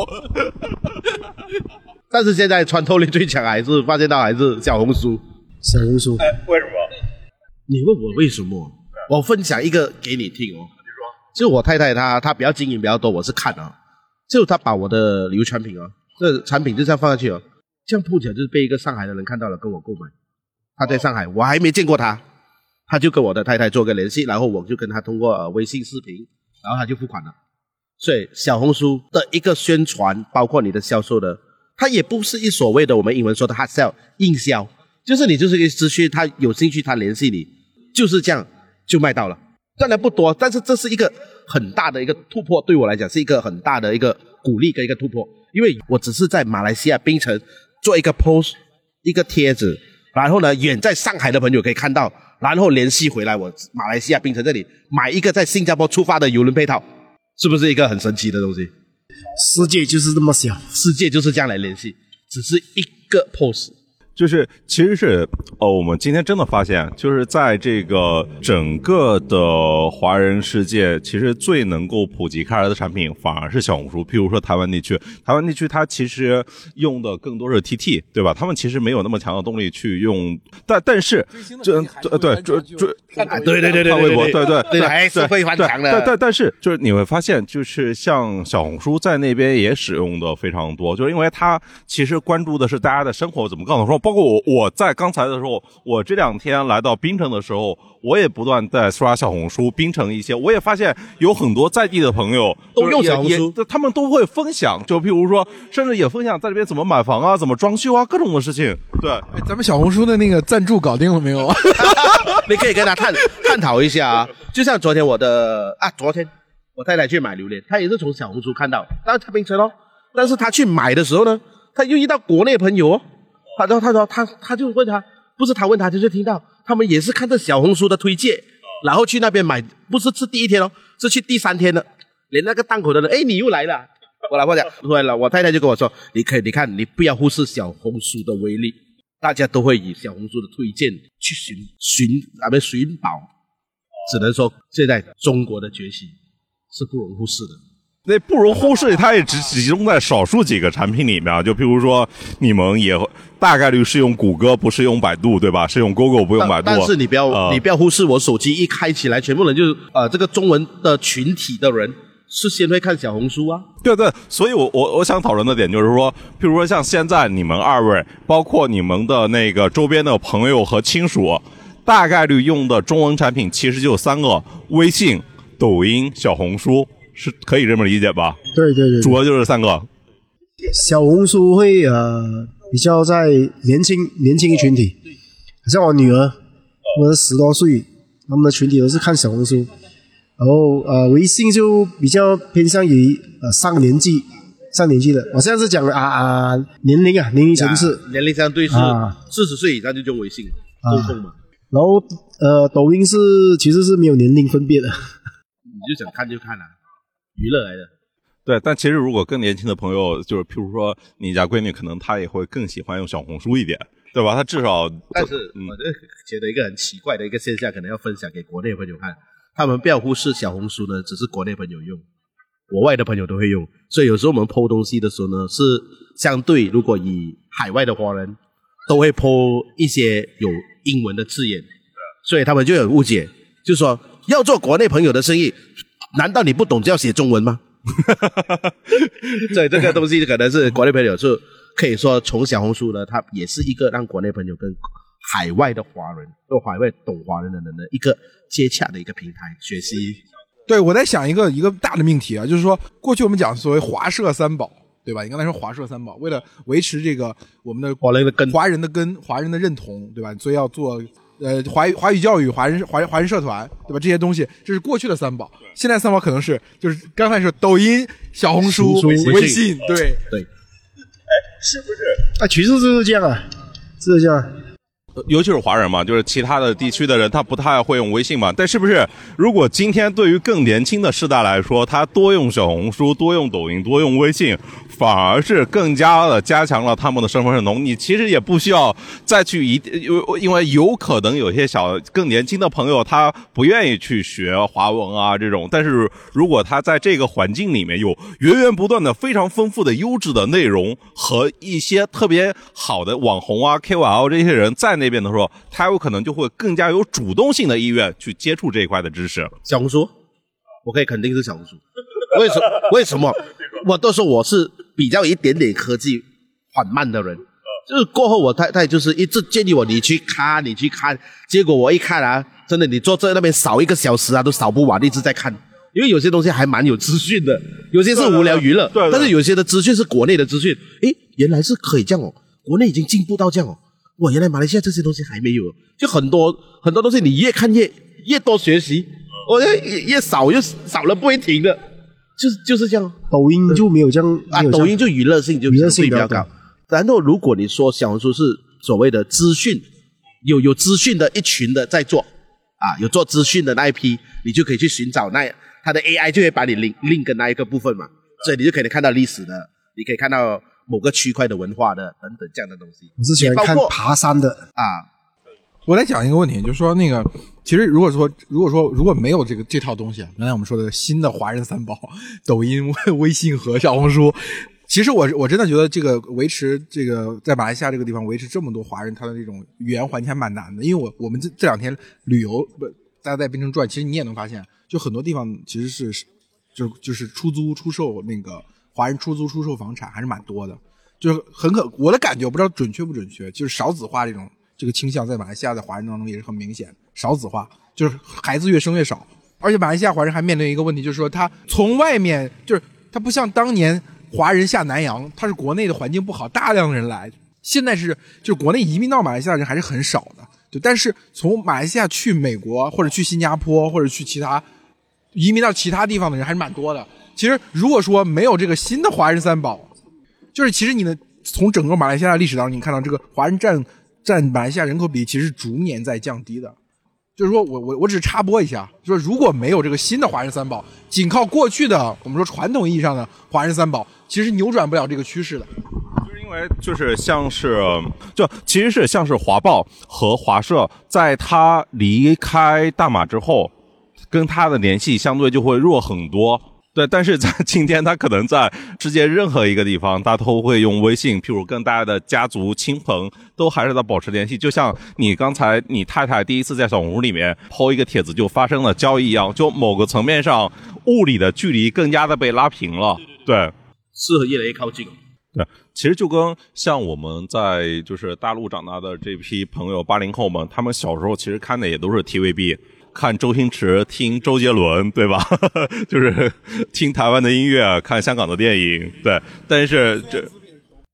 但是现在穿透力最强还是发现到还是小红书。 为什么？ 你问我为什么？我分享一个给你听哦。就我太太她比较经营比较多，我是看啊，就她把我的旅游产品这产品就这样放下去这样碰巧就是被一个上海的人看到了，跟我购买。他在上海，我还没见过他就跟我的太太做个联系，然后我就跟他通过微信视频。然后他就付款了，所以小红书的一个宣传，包括你的销售的，它也不是一所谓的我们英文说的 hard sell 硬销，就是你就是一个资讯，他有兴趣他联系你，就是这样就卖到了。当然不多，但是这是一个很大的一个突破，对我来讲是一个很大的一个鼓励跟一个突破，因为我只是在马来西亚槟城做一个 post 一个贴子，然后呢远在上海的朋友可以看到。然后联系回来我马来西亚槟城这里买一个在新加坡出发的邮轮配套，是不是一个很神奇的东西？ 世界就是这么小， 世界就是这样来联系，只是一个 post。 就是其实是我们今天真的发现，就是在这个整个的华人世界，其实最能够普及开来的产品反而是小红书。譬如说台湾地区它其实用的更多是 TT， 对吧？他们其实没有那么强的动力去用，但是对微博对还是会翻墙的。 但是就是你会发现，就是像小红书在那边也使用的非常多，就是因为它其实关注的是大家的生活怎么告诉说。包括我在刚才的时候，我这2天来到槟城的时候，我也不断在刷小红书，槟城一些，我也发现有很多在地的朋友都用小红书， 他们都会分享，就譬如说，甚至也分享在这边怎么买房啊，怎么装修啊，各种的事情。对， 咱们小红书的那个赞助搞定了没有？ 你可以跟他探讨一下啊。就像昨天我太太去买榴莲，她也是从小红书看到，当然她槟城但是她去买的时候呢，她又遇到国内朋友他说他就问他，不是他问他，就是听到他们也是看着小红书的推荐，然后去那边买，不是第1天是去第3天了，连那个档口的人，你又来了，我老婆讲对了，我太太就跟我说，你看你不要忽视小红书的威力，大家都会以小红书的推荐去寻宝，只能说现在中国的崛起是不容忽视的。 那不容忽视，它也只集中在少数几个产品里面，就譬如说你们也大概率是用谷歌，不是用百度，对吧？是用 Google 不用百度。 但是你不要忽视，我手机一开起来，全部人就是这个中文的群体的人是先会看小红书啊。 对，所以我想讨论的点就是说，譬如说像现在你们2位，包括你们的那个周边的朋友和亲属，大概率用的中文产品其实就3个：微信、抖音、小红书。是可以这么理解吧？ 对， 主要就是3个。 小红书会比较在年轻的群体，像我女儿，他们10多岁，他们的群体都是看小红书，然后微信就比较偏向于上年纪的。我现在是讲年龄层次， 年龄相对是40岁以上就用微信沟通嘛。 然后抖音其实是没有年龄分别的， 你就想看就看啊，娱乐来的。 对，但其实如果更年轻的朋友，就是譬如说你家闺女，可能她也会更喜欢用小红书一点，对吧？她至少， 但是我觉得一个很奇怪的一个现象，可能要分享给国内朋友看，他们不要忽视小红书呢，只是国内朋友用，国外的朋友都会用，所以有时候我们 po 东西的时候呢，是相对如果以海外的华人都会 po 一些有英文的字眼，所以他们就有误解，就说要做国内朋友的生意，难道你不懂就要写中文吗？所以这个东西可能是国内朋友就可以说从小红书呢，它也是一个让国内朋友跟海外的华人或海外懂华人的人的一个接洽的一个平台学习。 对，我在想一个大的命题啊，就是说过去我们讲所谓华社三宝，对吧？你刚才说华社三宝，为了维持这个我们的华人的根、 华人的认同，对吧？所以要做华语教育、华人社团，对吧？这些东西，这是过去的三宝。现在三宝可能是就是刚才说抖音、小红书、微信，对。 是不是？ 其实就是这样啊，是这样。 尤其是华人嘛，就是其他的地区的人他不太会用微信嘛。但是不是如果今天对于更年轻的世代来说，他多用小红书、多用抖音、多用微信，反而是更加的加强了他们的身份认同。你其实也不需要再去因为有可能有些更年轻的朋友他不愿意去学华文啊这种，但是如果他在这个环境里面有源源不断的非常丰富的优质的内容和一些特别好的网红啊 KOL 这些人在那边的时候，他有可能就会更加有主动性的意愿去接触这一块的知识。 小红书我可以肯定是小红书。为什么我都说我是比较一点点科技缓慢的人，就是过后我太太就是一直建议我你去看，结果我一看啊，真的你坐在那边扫1个小时啊都扫不完，一直在看，因为有些东西还蛮有资讯的，有些是无聊娱乐，对，但是有些的资讯是国内的资讯，诶，原来是可以这样哦，国内已经进步到这样哦，哇，原来马来西亚这些东西还没有，就很多东西你越看越多学习，我越扫了不会停的，就是这样。 抖音就没有这样啊，抖音就娱乐性就比较高。然后如果你说小红书是所谓的资讯，有资讯的一群的在做啊，有做资讯的那一批，你就可以去寻找它的 AI 就会把你 link 跟那一个部分嘛，所以你就可以看到历史的，你可以看到某个区块的文化的等等这样的东西。 我是喜欢看爬山的啊。 我来讲一个问题，就是说那个，其实如果没有这套东西，刚才我们说的新的华人三宝，抖音、微信和小红书，其实我真的觉得这个维持这个在马来西亚这个地方维持这么多华人，他的这种语言环境还蛮难的。因为我们这2天旅游，大家在槟城转，其实你也能发现，就很多地方其实是就是出租出售那个华人出租出售房产还是蛮多的，就是我的感觉我不知道准确不准确，就是少子化这个倾向在马来西亚的华人当中也是很明显，少子化就是孩子越生越少，而且马来西亚华人还面临一个问题，就是说他从外面就是他不像当年华人下南洋，他是国内的环境不好，大量的人来，现在就国内移民到马来西亚的人还是很少的，对，但是从马来西亚去美国或者去新加坡或者去移民到其他地方的人还是蛮多的。其实如果说没有这个新的华人三宝，就是其实你从整个马来西亚的历史当中，你看到这个华人占马来西亚人口比其实是逐年在降低的。就是说我只是插播一下，说如果没有这个新的华人三宝，仅靠过去的我们说传统意义上的华人三宝，其实扭转不了这个趋势的。 就是因为就是其实是像是华报和华社，在他离开大马之后，跟他的联系相对就会弱很多。对，但是在今天他可能在世界任何一个地方，他都会用微信，譬如跟大家的家族亲朋都还是在保持联系，就像你刚才你太太第一次在小红书里面 po 一个帖子就发生了交易一样，就某个层面上物理的距离更加的被拉平了。对， 是越来越靠近。 对，其实就跟像我们在就是大陆长大的这批朋友80后们，他们小时候其实看的也都是 TVB， 看周星驰，听周杰伦，对吧？就是听台湾的音乐，看香港的电影，对。但是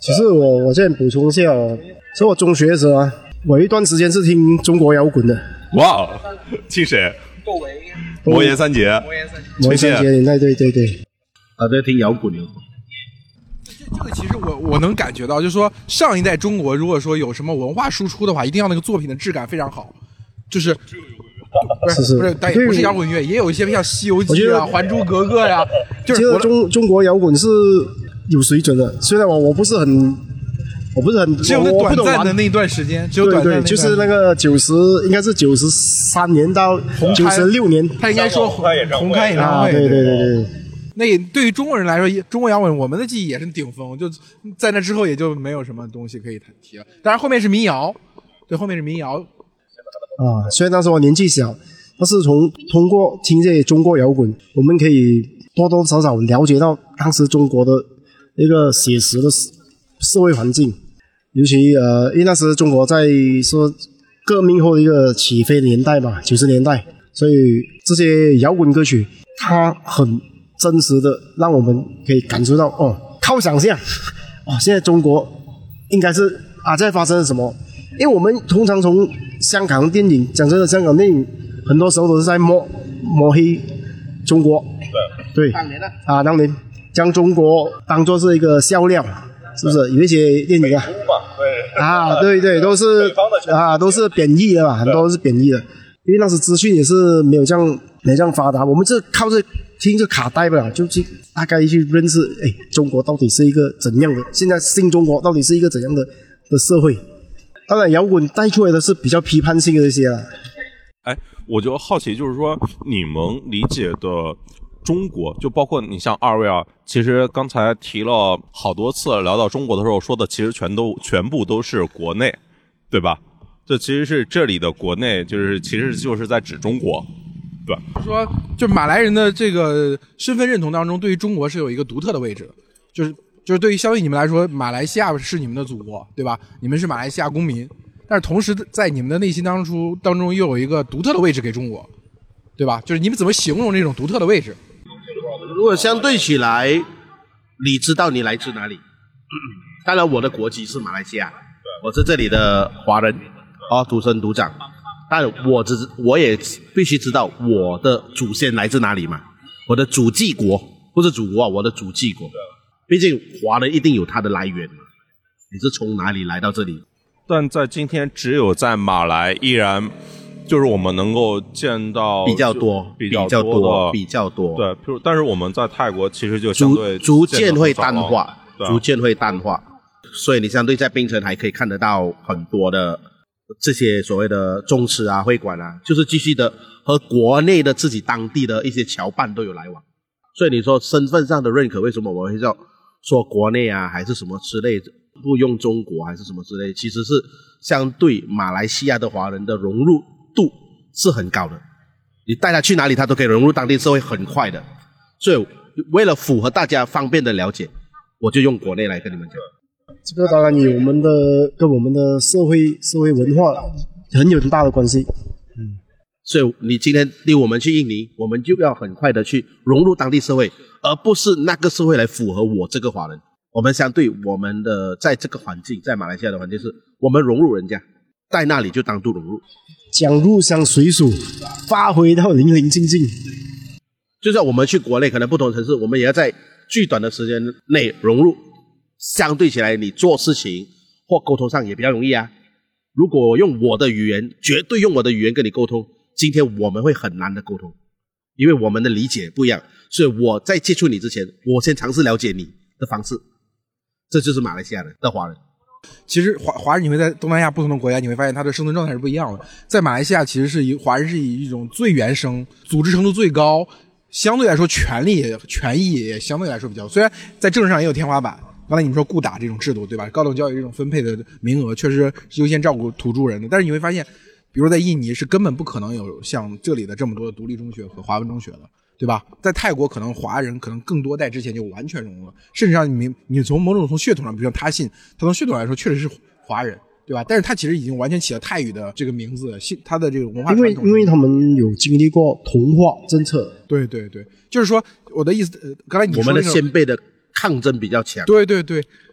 其实我这边补充一下哦，所以我中学的时候啊，我有一段时间是听中国摇滚的。 哇，听谁？魔岩三杰， 魔岩三杰年代，对， 在听摇滚的。 这个其实我能感觉到，就是说上一代中国如果说有什么文化输出的话，一定要那个作品的质感非常好，就是不是，但也不是摇滚乐，也有一些像《西游记》啊、《还珠格格》呀，就是我觉得中国摇滚是有水准的，虽然我不是很只有那短暂的那一段时间，只有短暂的就是那个应该是93年到96年， 他应该说红磡演唱会， 对。 那对于中国人来说，中国摇滚我们的记忆也是顶峰，就在那之后也就没有什么东西可以提了。当然后面是民谣，对，后面是民谣。 虽然那时候我年纪小，但是通过听这些中国摇滚，我们可以多多少少了解到当时中国的一个写实的社会环境，尤其因为那时中国在说革命后的一个起飞年代嘛，90年代，所以这些摇滚歌曲它很真实的让我们可以感受到靠想象现在中国应该是在发生了什么。因为我们通常从香港电影，讲真的，香港电影很多时候都是在抹黑中国，对，当年将中国当作是一个笑料，是不是？有一些电影对，都是贬义的嘛，很多都是贬义的。因为那时资讯也是没有这样发达，我们这靠着听着卡带吧，就去大概去认识，中国到底是一个怎样的，现在新中国到底是一个怎样的社会。当然，摇滚带出来的是比较批判性的一些我就好奇，就是说你们理解的中国，就包括你像二位其实刚才提了好多次，聊到中国的时候说的，其实全部都是国内，对吧？这其实是这里的国内，其实就是在指中国，对吧？ 说就马来人的这个身份认同当中，对于中国是有一个独特的位置，就是对于相对你们来说，马来西亚是你们的祖国，对吧？你们是马来西亚公民，但是同时在你们的内心当中又有一个独特的位置给中国，对吧？就是你们怎么形容这种独特的位置？ 如果相对起来，你知道你来自哪里？当然，我的国籍是马来西亚，我是这里的华人，土生土长。但我也必须知道我的祖先来自哪里嘛，我的祖籍国，不是祖国我的祖籍国。毕竟华人一定有它的来源嘛，你是从哪里来到这里？ 但在今天，只有在马来依然就是我们能够见到比较多， 对，但是我们在泰国其实就相对逐渐会淡化，所以你相对在槟城还可以看得到很多的这些所谓的宗祠会馆就是继续的和国内的自己当地的一些侨办都有来往。所以你说身份上的认可，为什么我们会说国内还是什么之类，不用中国还是什么之类，其实是相对马来西亚的华人的融入度是很高的，你带他去哪里他都可以融入当地社会很快的。所以为了符合大家方便的了解，我就用国内来跟你们讲。 这个当然有跟我们的社会文化很有很大的关系。 所以你今天领我们去印尼，我们就要很快的去融入当地社会，而不是那个社会来符合我这个华人。我们相对我们的在这个环境，在马来西亚的环境是我们融入人家，在那里就当度融入， 讲入乡随俗，发挥到淋漓尽致。 就算我们去国内可能不同城市，我们也要在巨短的时间内融入，相对起来你做事情或沟通上也比较容易如果我用我的语言，绝对用我的语言跟你沟通，今天我们会很难的沟通，因为我们的理解不一样。所以我在接触你之前，我先尝试了解你的方式，这就是马来西亚人的华人。 其实华人你会在东南亚不同的国家，你会发现他的生存状态是不一样的。在马来西亚，其实是华人是以一种最原生、组织程度最高，相对来说权益也相对来说比较，虽然在政治上也有天花板。刚才你们说固打这种制度，对吧？高等教育这种分配的名额确实优先照顾土著人的，但是你会发现，比如在印尼是根本不可能有像这里的这么多的独立中学和华文中学的，对吧？在泰国可能华人可能更多代之前就完全融了，甚至上你从某种从血统上，比如说他从血统来说确实是华人，对吧？但是他其实已经完全起了泰语的这个名字，他的这个文化传统， 因为他们有经历过同化政策。 对，就是说我的意思，刚才你说我们的先辈的抗争比较强。 对，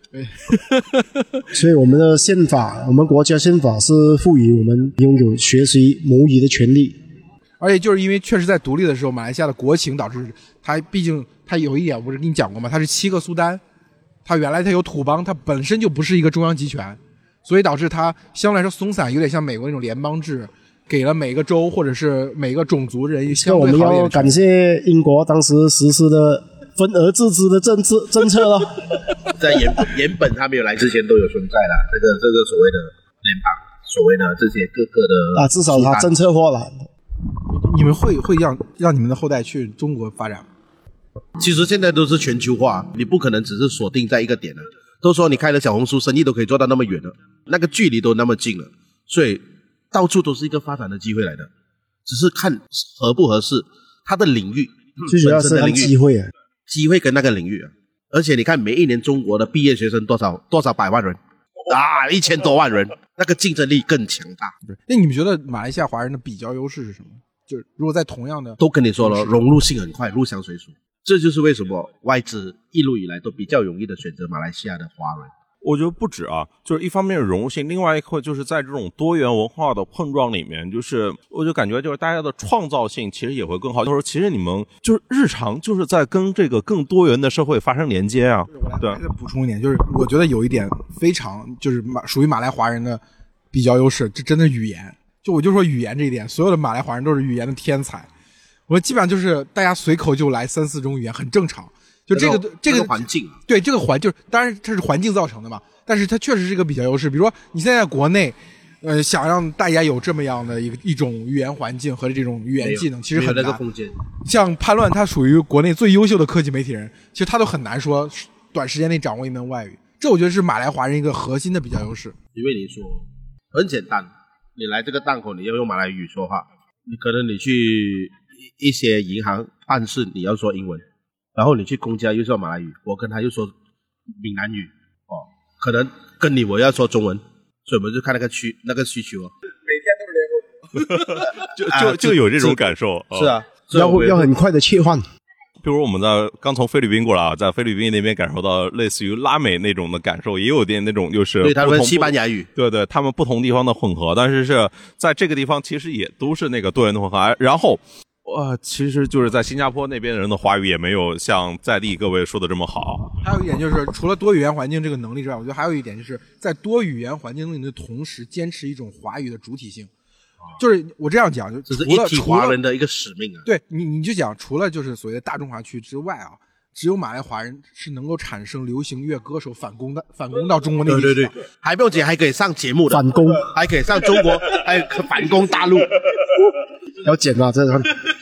所以我们的宪法，我们国家宪法是赋予我们拥有学习母语的权利。 而且就是因为确实在独立的时候，马来西亚的国情导致它毕竟它有一点我不是跟你讲过吗？它是7个苏丹，它原来它有土邦，它本身就不是一个中央集权，所以导致它相对来说松散，有点像美国那种联邦制，给了每个州或者是每个种族人相对好一点的。 我们要感谢英国当时实施的分而治之的政策了。 在原本他没有来之前都有存在了，这个所谓的联邦，所谓的这些各个的至少他政策化了。 你们会让你们的后代去中国发展吗？ 其实现在都是全球化，你不可能只是锁定在一个点了。都说你开了小红书，生意都可以做到那么远了，那个距离都那么近了，所以到处都是一个发展的机会来的，只是看合不合适，它的领域， 最主要是看机会啊， 机会跟那个领域啊。而且你看，每一年中国的毕业学生多少百万人啊，1000多万人，那个竞争力更强大。 那你们觉得马来西亚华人的比较优势是什么？就是如果在同样的， 都跟你说了，融入性很快，入乡随俗。这就是为什么外资一路以来都比较容易的选择马来西亚的华人。 我觉得不止啊，就是一方面是融入性，另外一块就是在这种多元文化的碰撞里面，就是我就感觉就是大家的创造性其实也会更好。就是其实你们就是日常就是在跟这个更多元的社会发生连接啊。对， 再补充一点，就是我觉得有一点非常就是属于马来华人的比较优势，这真的语言。我就说语言这一点，所有的马来华人都是语言的天才。我基本上就是大家随口就来3-4种语言，很正常。就这个环境， 对这个就是当然它是环境造成的嘛，但是它确实是一个比较优势。比如说你现在国内，想让大家有这么样的一种语言环境和这种语言技能，其实很难。 那个空间， 像潘乱，他属于国内最优秀的科技媒体人，其实他都很难说短时间内掌握一门外语。这我觉得是马来华人一个核心的比较优势。 因为你说很简单，你来这个档口你要用马来语说话，你可能你去一些银行办事你要说英文。然后你去公家又说马来语，我跟他又说闽南语，可能跟我要说中文，所以我们就看那个需求哦。 每天都是联合就有这种感受。 是啊， 要很快的切换。 比如我们刚从菲律宾过来，在菲律宾那边感受到类似于拉美那种的感受，也有点那种就是对他们西班牙语， 对，他们不同地方的混合，但是在这个地方其实也都是那个多元的混合，然后。其实就是在新加坡那边的人的华语也没有像在地各位说的这么好。 还有一点就是，除了多语言环境这个能力之外，我觉得还有一点就是在多语言环境里的同时，坚持一种华语的主体性。就是我这样讲，就这是一体华人的一个使命啊。 对，你就讲，除了就是所谓的大中华区之外啊，只有马来华人是能够产生流行乐歌手反攻到中国内地。 对，还不仅还可以上节目的反攻， 还可以上中国，还有反攻大陆。 要剪啊，这个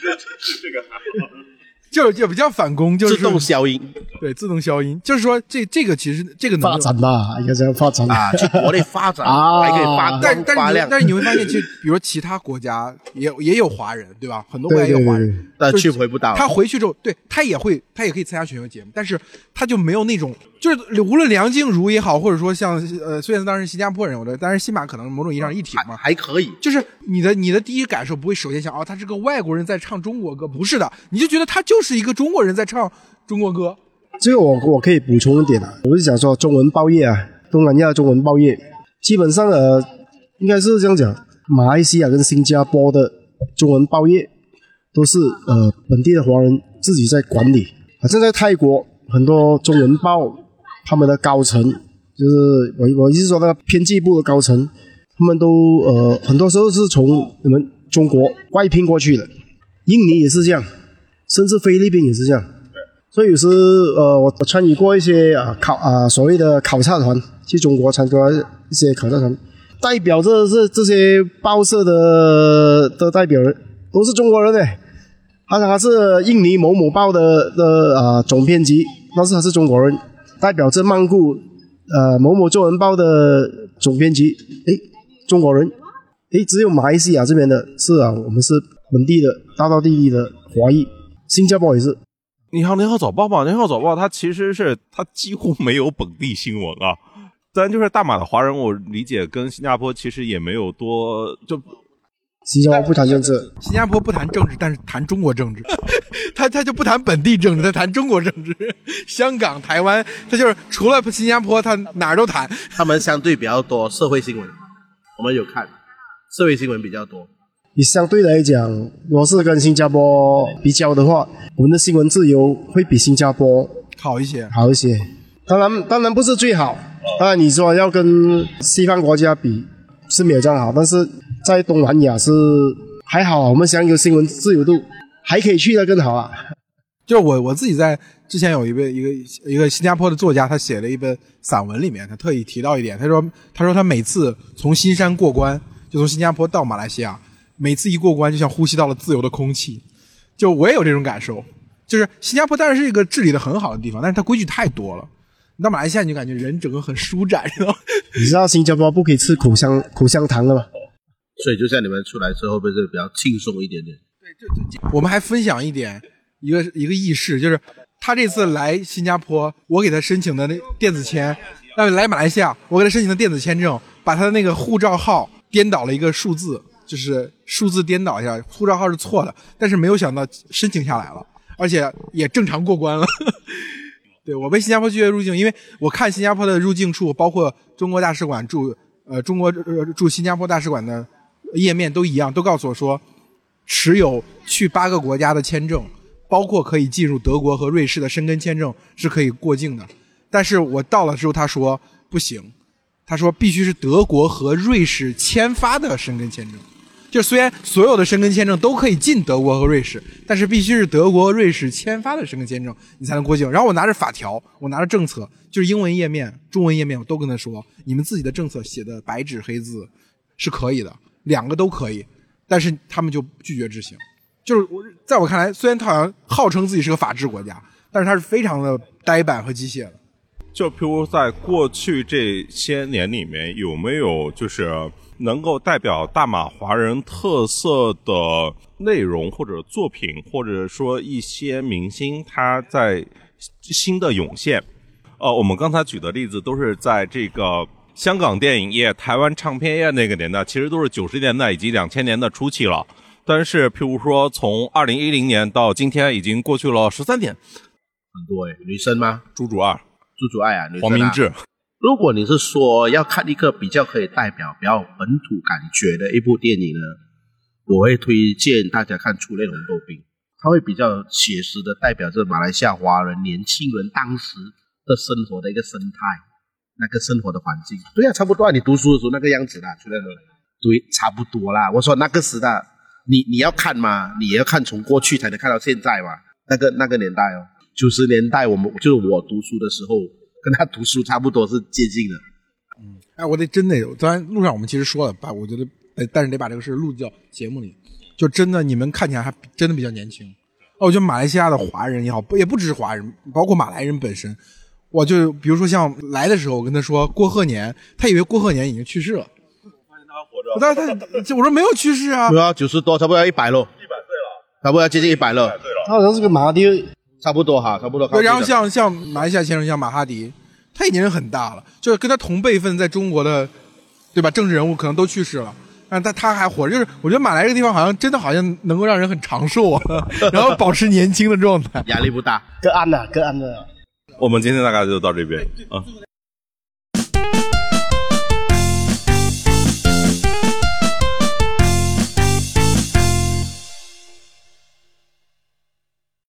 就比较反攻，就是自动消音。 对，自动消音，就是说这个其实这个能发展吧，应该是要发展啊，去国内发展还可以发光发亮。 但是你会发现，其实比如说其他国家也有华人，对吧？很多国家也有华人， 但去回不到。 他回去之后，对他也可以参加选秀节目，但是他就没有那种，就是无论梁静茹也好，或者说像虽然当然是新加坡人，但是新马可能某种意义上一体嘛， 还可以。 就是你的第一感受不会首先想他是个外国人在唱中国歌，不是的，你就觉得他就是一个中国人在唱中国歌。 这个我可以补充一点啊，我是想说中文报业啊，东南亚中文报业基本上应该是这样讲，马来西亚跟新加坡的中文报业都是本地的华人自己在管理。好像在泰国很多中文报他们的高层，就是我意思说那个编辑部的高层，他们都很多时候是从你们中国外聘过去的，印尼也是这样，甚至菲律宾也是这样。所以有时我参与过一些所谓的考察团，去中国参加一些考察团，代表这些报社的代表人都是中国人诶。他是印尼某某报的总编辑，但是他是中国人，代表着曼谷某某中文报的总编辑，中国人，只有马来西亚这边的是我们是本地的大道地地的华裔，新加坡也是。 你看联合早报吧，联合早报它其实是它几乎没有本地新闻啊。当然就是大马的华人，我理解跟新加坡其实也没有多就。 新加坡不谈政治， 新加坡不谈政治，但是谈中国政治，他就不谈本地政治，他谈中国政治。香港、台湾，他就是除了新加坡，他哪儿都谈。 他们相对比较多社会新闻，我们有看社会新闻比较多。 你相对来讲，如果是跟新加坡比较的话，我们的新闻自由会比新加坡好一些。 当然不是最好。当然你说要跟西方国家比是没有这样好，但是在东南亚是还好，我们享有新闻自由度，还可以去得更好啊。 就是我自己在之前有一个新加坡的作家，他写了一本散文，里面他特意提到一点，他说他每次从新山过关，就从新加坡到马来西亚，每次一过关就像呼吸到了自由的空气。就我也有这种感受，就是新加坡当然是一个治理的很好的地方，但是它规矩太多了。你到马来西亚你就感觉人整个很舒展， 你知道新加坡不可以吃口香糖了吗？ 所以就像你们出来之后会不会比较轻松一点点？ 我们还分享一点一个轶事，就是他这次来新加坡，我给他申请的那电子签，来马来西亚我给他申请的电子签证，把他的那个护照号颠倒了一个数字，就是数字颠倒一下，护照号是错的，但是没有想到申请下来了，而且也正常过关了。对，我被新加坡拒绝入境，因为我看新加坡的入境处，包括中国大使馆驻新加坡大使馆的页面都一样，都告诉我说，持有去8个国家的签证，包括可以进入德国和瑞士的申根签证是可以过境的。但是我到了之后，他说不行，他说必须是德国和瑞士签发的申根签证。就虽然所有的申根签证都可以进德国和瑞士，但是必须是德国、瑞士签发的申根签证你才能过境。然后我拿着法条，我拿着政策，就是英文页面、中文页面，我都跟他说，你们自己的政策写的白纸黑字是可以的，2个都可以，但是他们就拒绝执行。就是在我看来，虽然他好像号称自己是个法治国家，但是他是非常的呆板和机械的。 就譬如在过去这些年里面，有没有就是能够代表大马华人特色的内容或者作品，或者说一些明星他在新的涌现？我们刚才举的例子都是在这个香港电影业、台湾唱片业那个年代，其实都是90年代以及2000年的初期了。但是譬如说从2010年到今天已经过去了13年。 很多女生吗？ 朱主爱啊，女生啊， 黄明志。 如果你是说要看一个比较可以代表比较本土感觉的一部电影呢，我会推荐大家看《出类红豆冰》，它会比较写实的代表着马来西亚华人年轻人当时的生活的一个生态，那个生活的环境。对啊，差不多啊，你读书的时候那个样子啦，出来了。对，差不多啦。我说那个时代，你要看嘛，你也要看从过去才能看到现在嘛。那个年代哦，90年代就是我读书的时候。跟他读书差不多是接近的。 我得真的有，当然路上我们其实说了，我觉得但是得把这个事录到节目里。就真的你们看起来还真的比较年轻。我觉得马来西亚的华人也好，也不只是华人，包括马来人本身。我就比如说像来的时候，我跟他说郭鹤年，他以为郭鹤年已经去世了。发现他活着。我说没有去世啊。 对啊，90多，差不多要100了。100岁了。差不多要接近100了。 他好像是个马蒂。 差不多哈，差不多。 对，然后像马来西亚先生，像马哈迪，他已经很大了，就是跟他同辈分在中国的，对吧？政治人物可能都去世了，但他还活着。就是我觉得马来这个地方好像真的好像能够让人很长寿啊，然后保持年轻的状态， 压力不大。 个案的。 我们今天大概就到这边啊。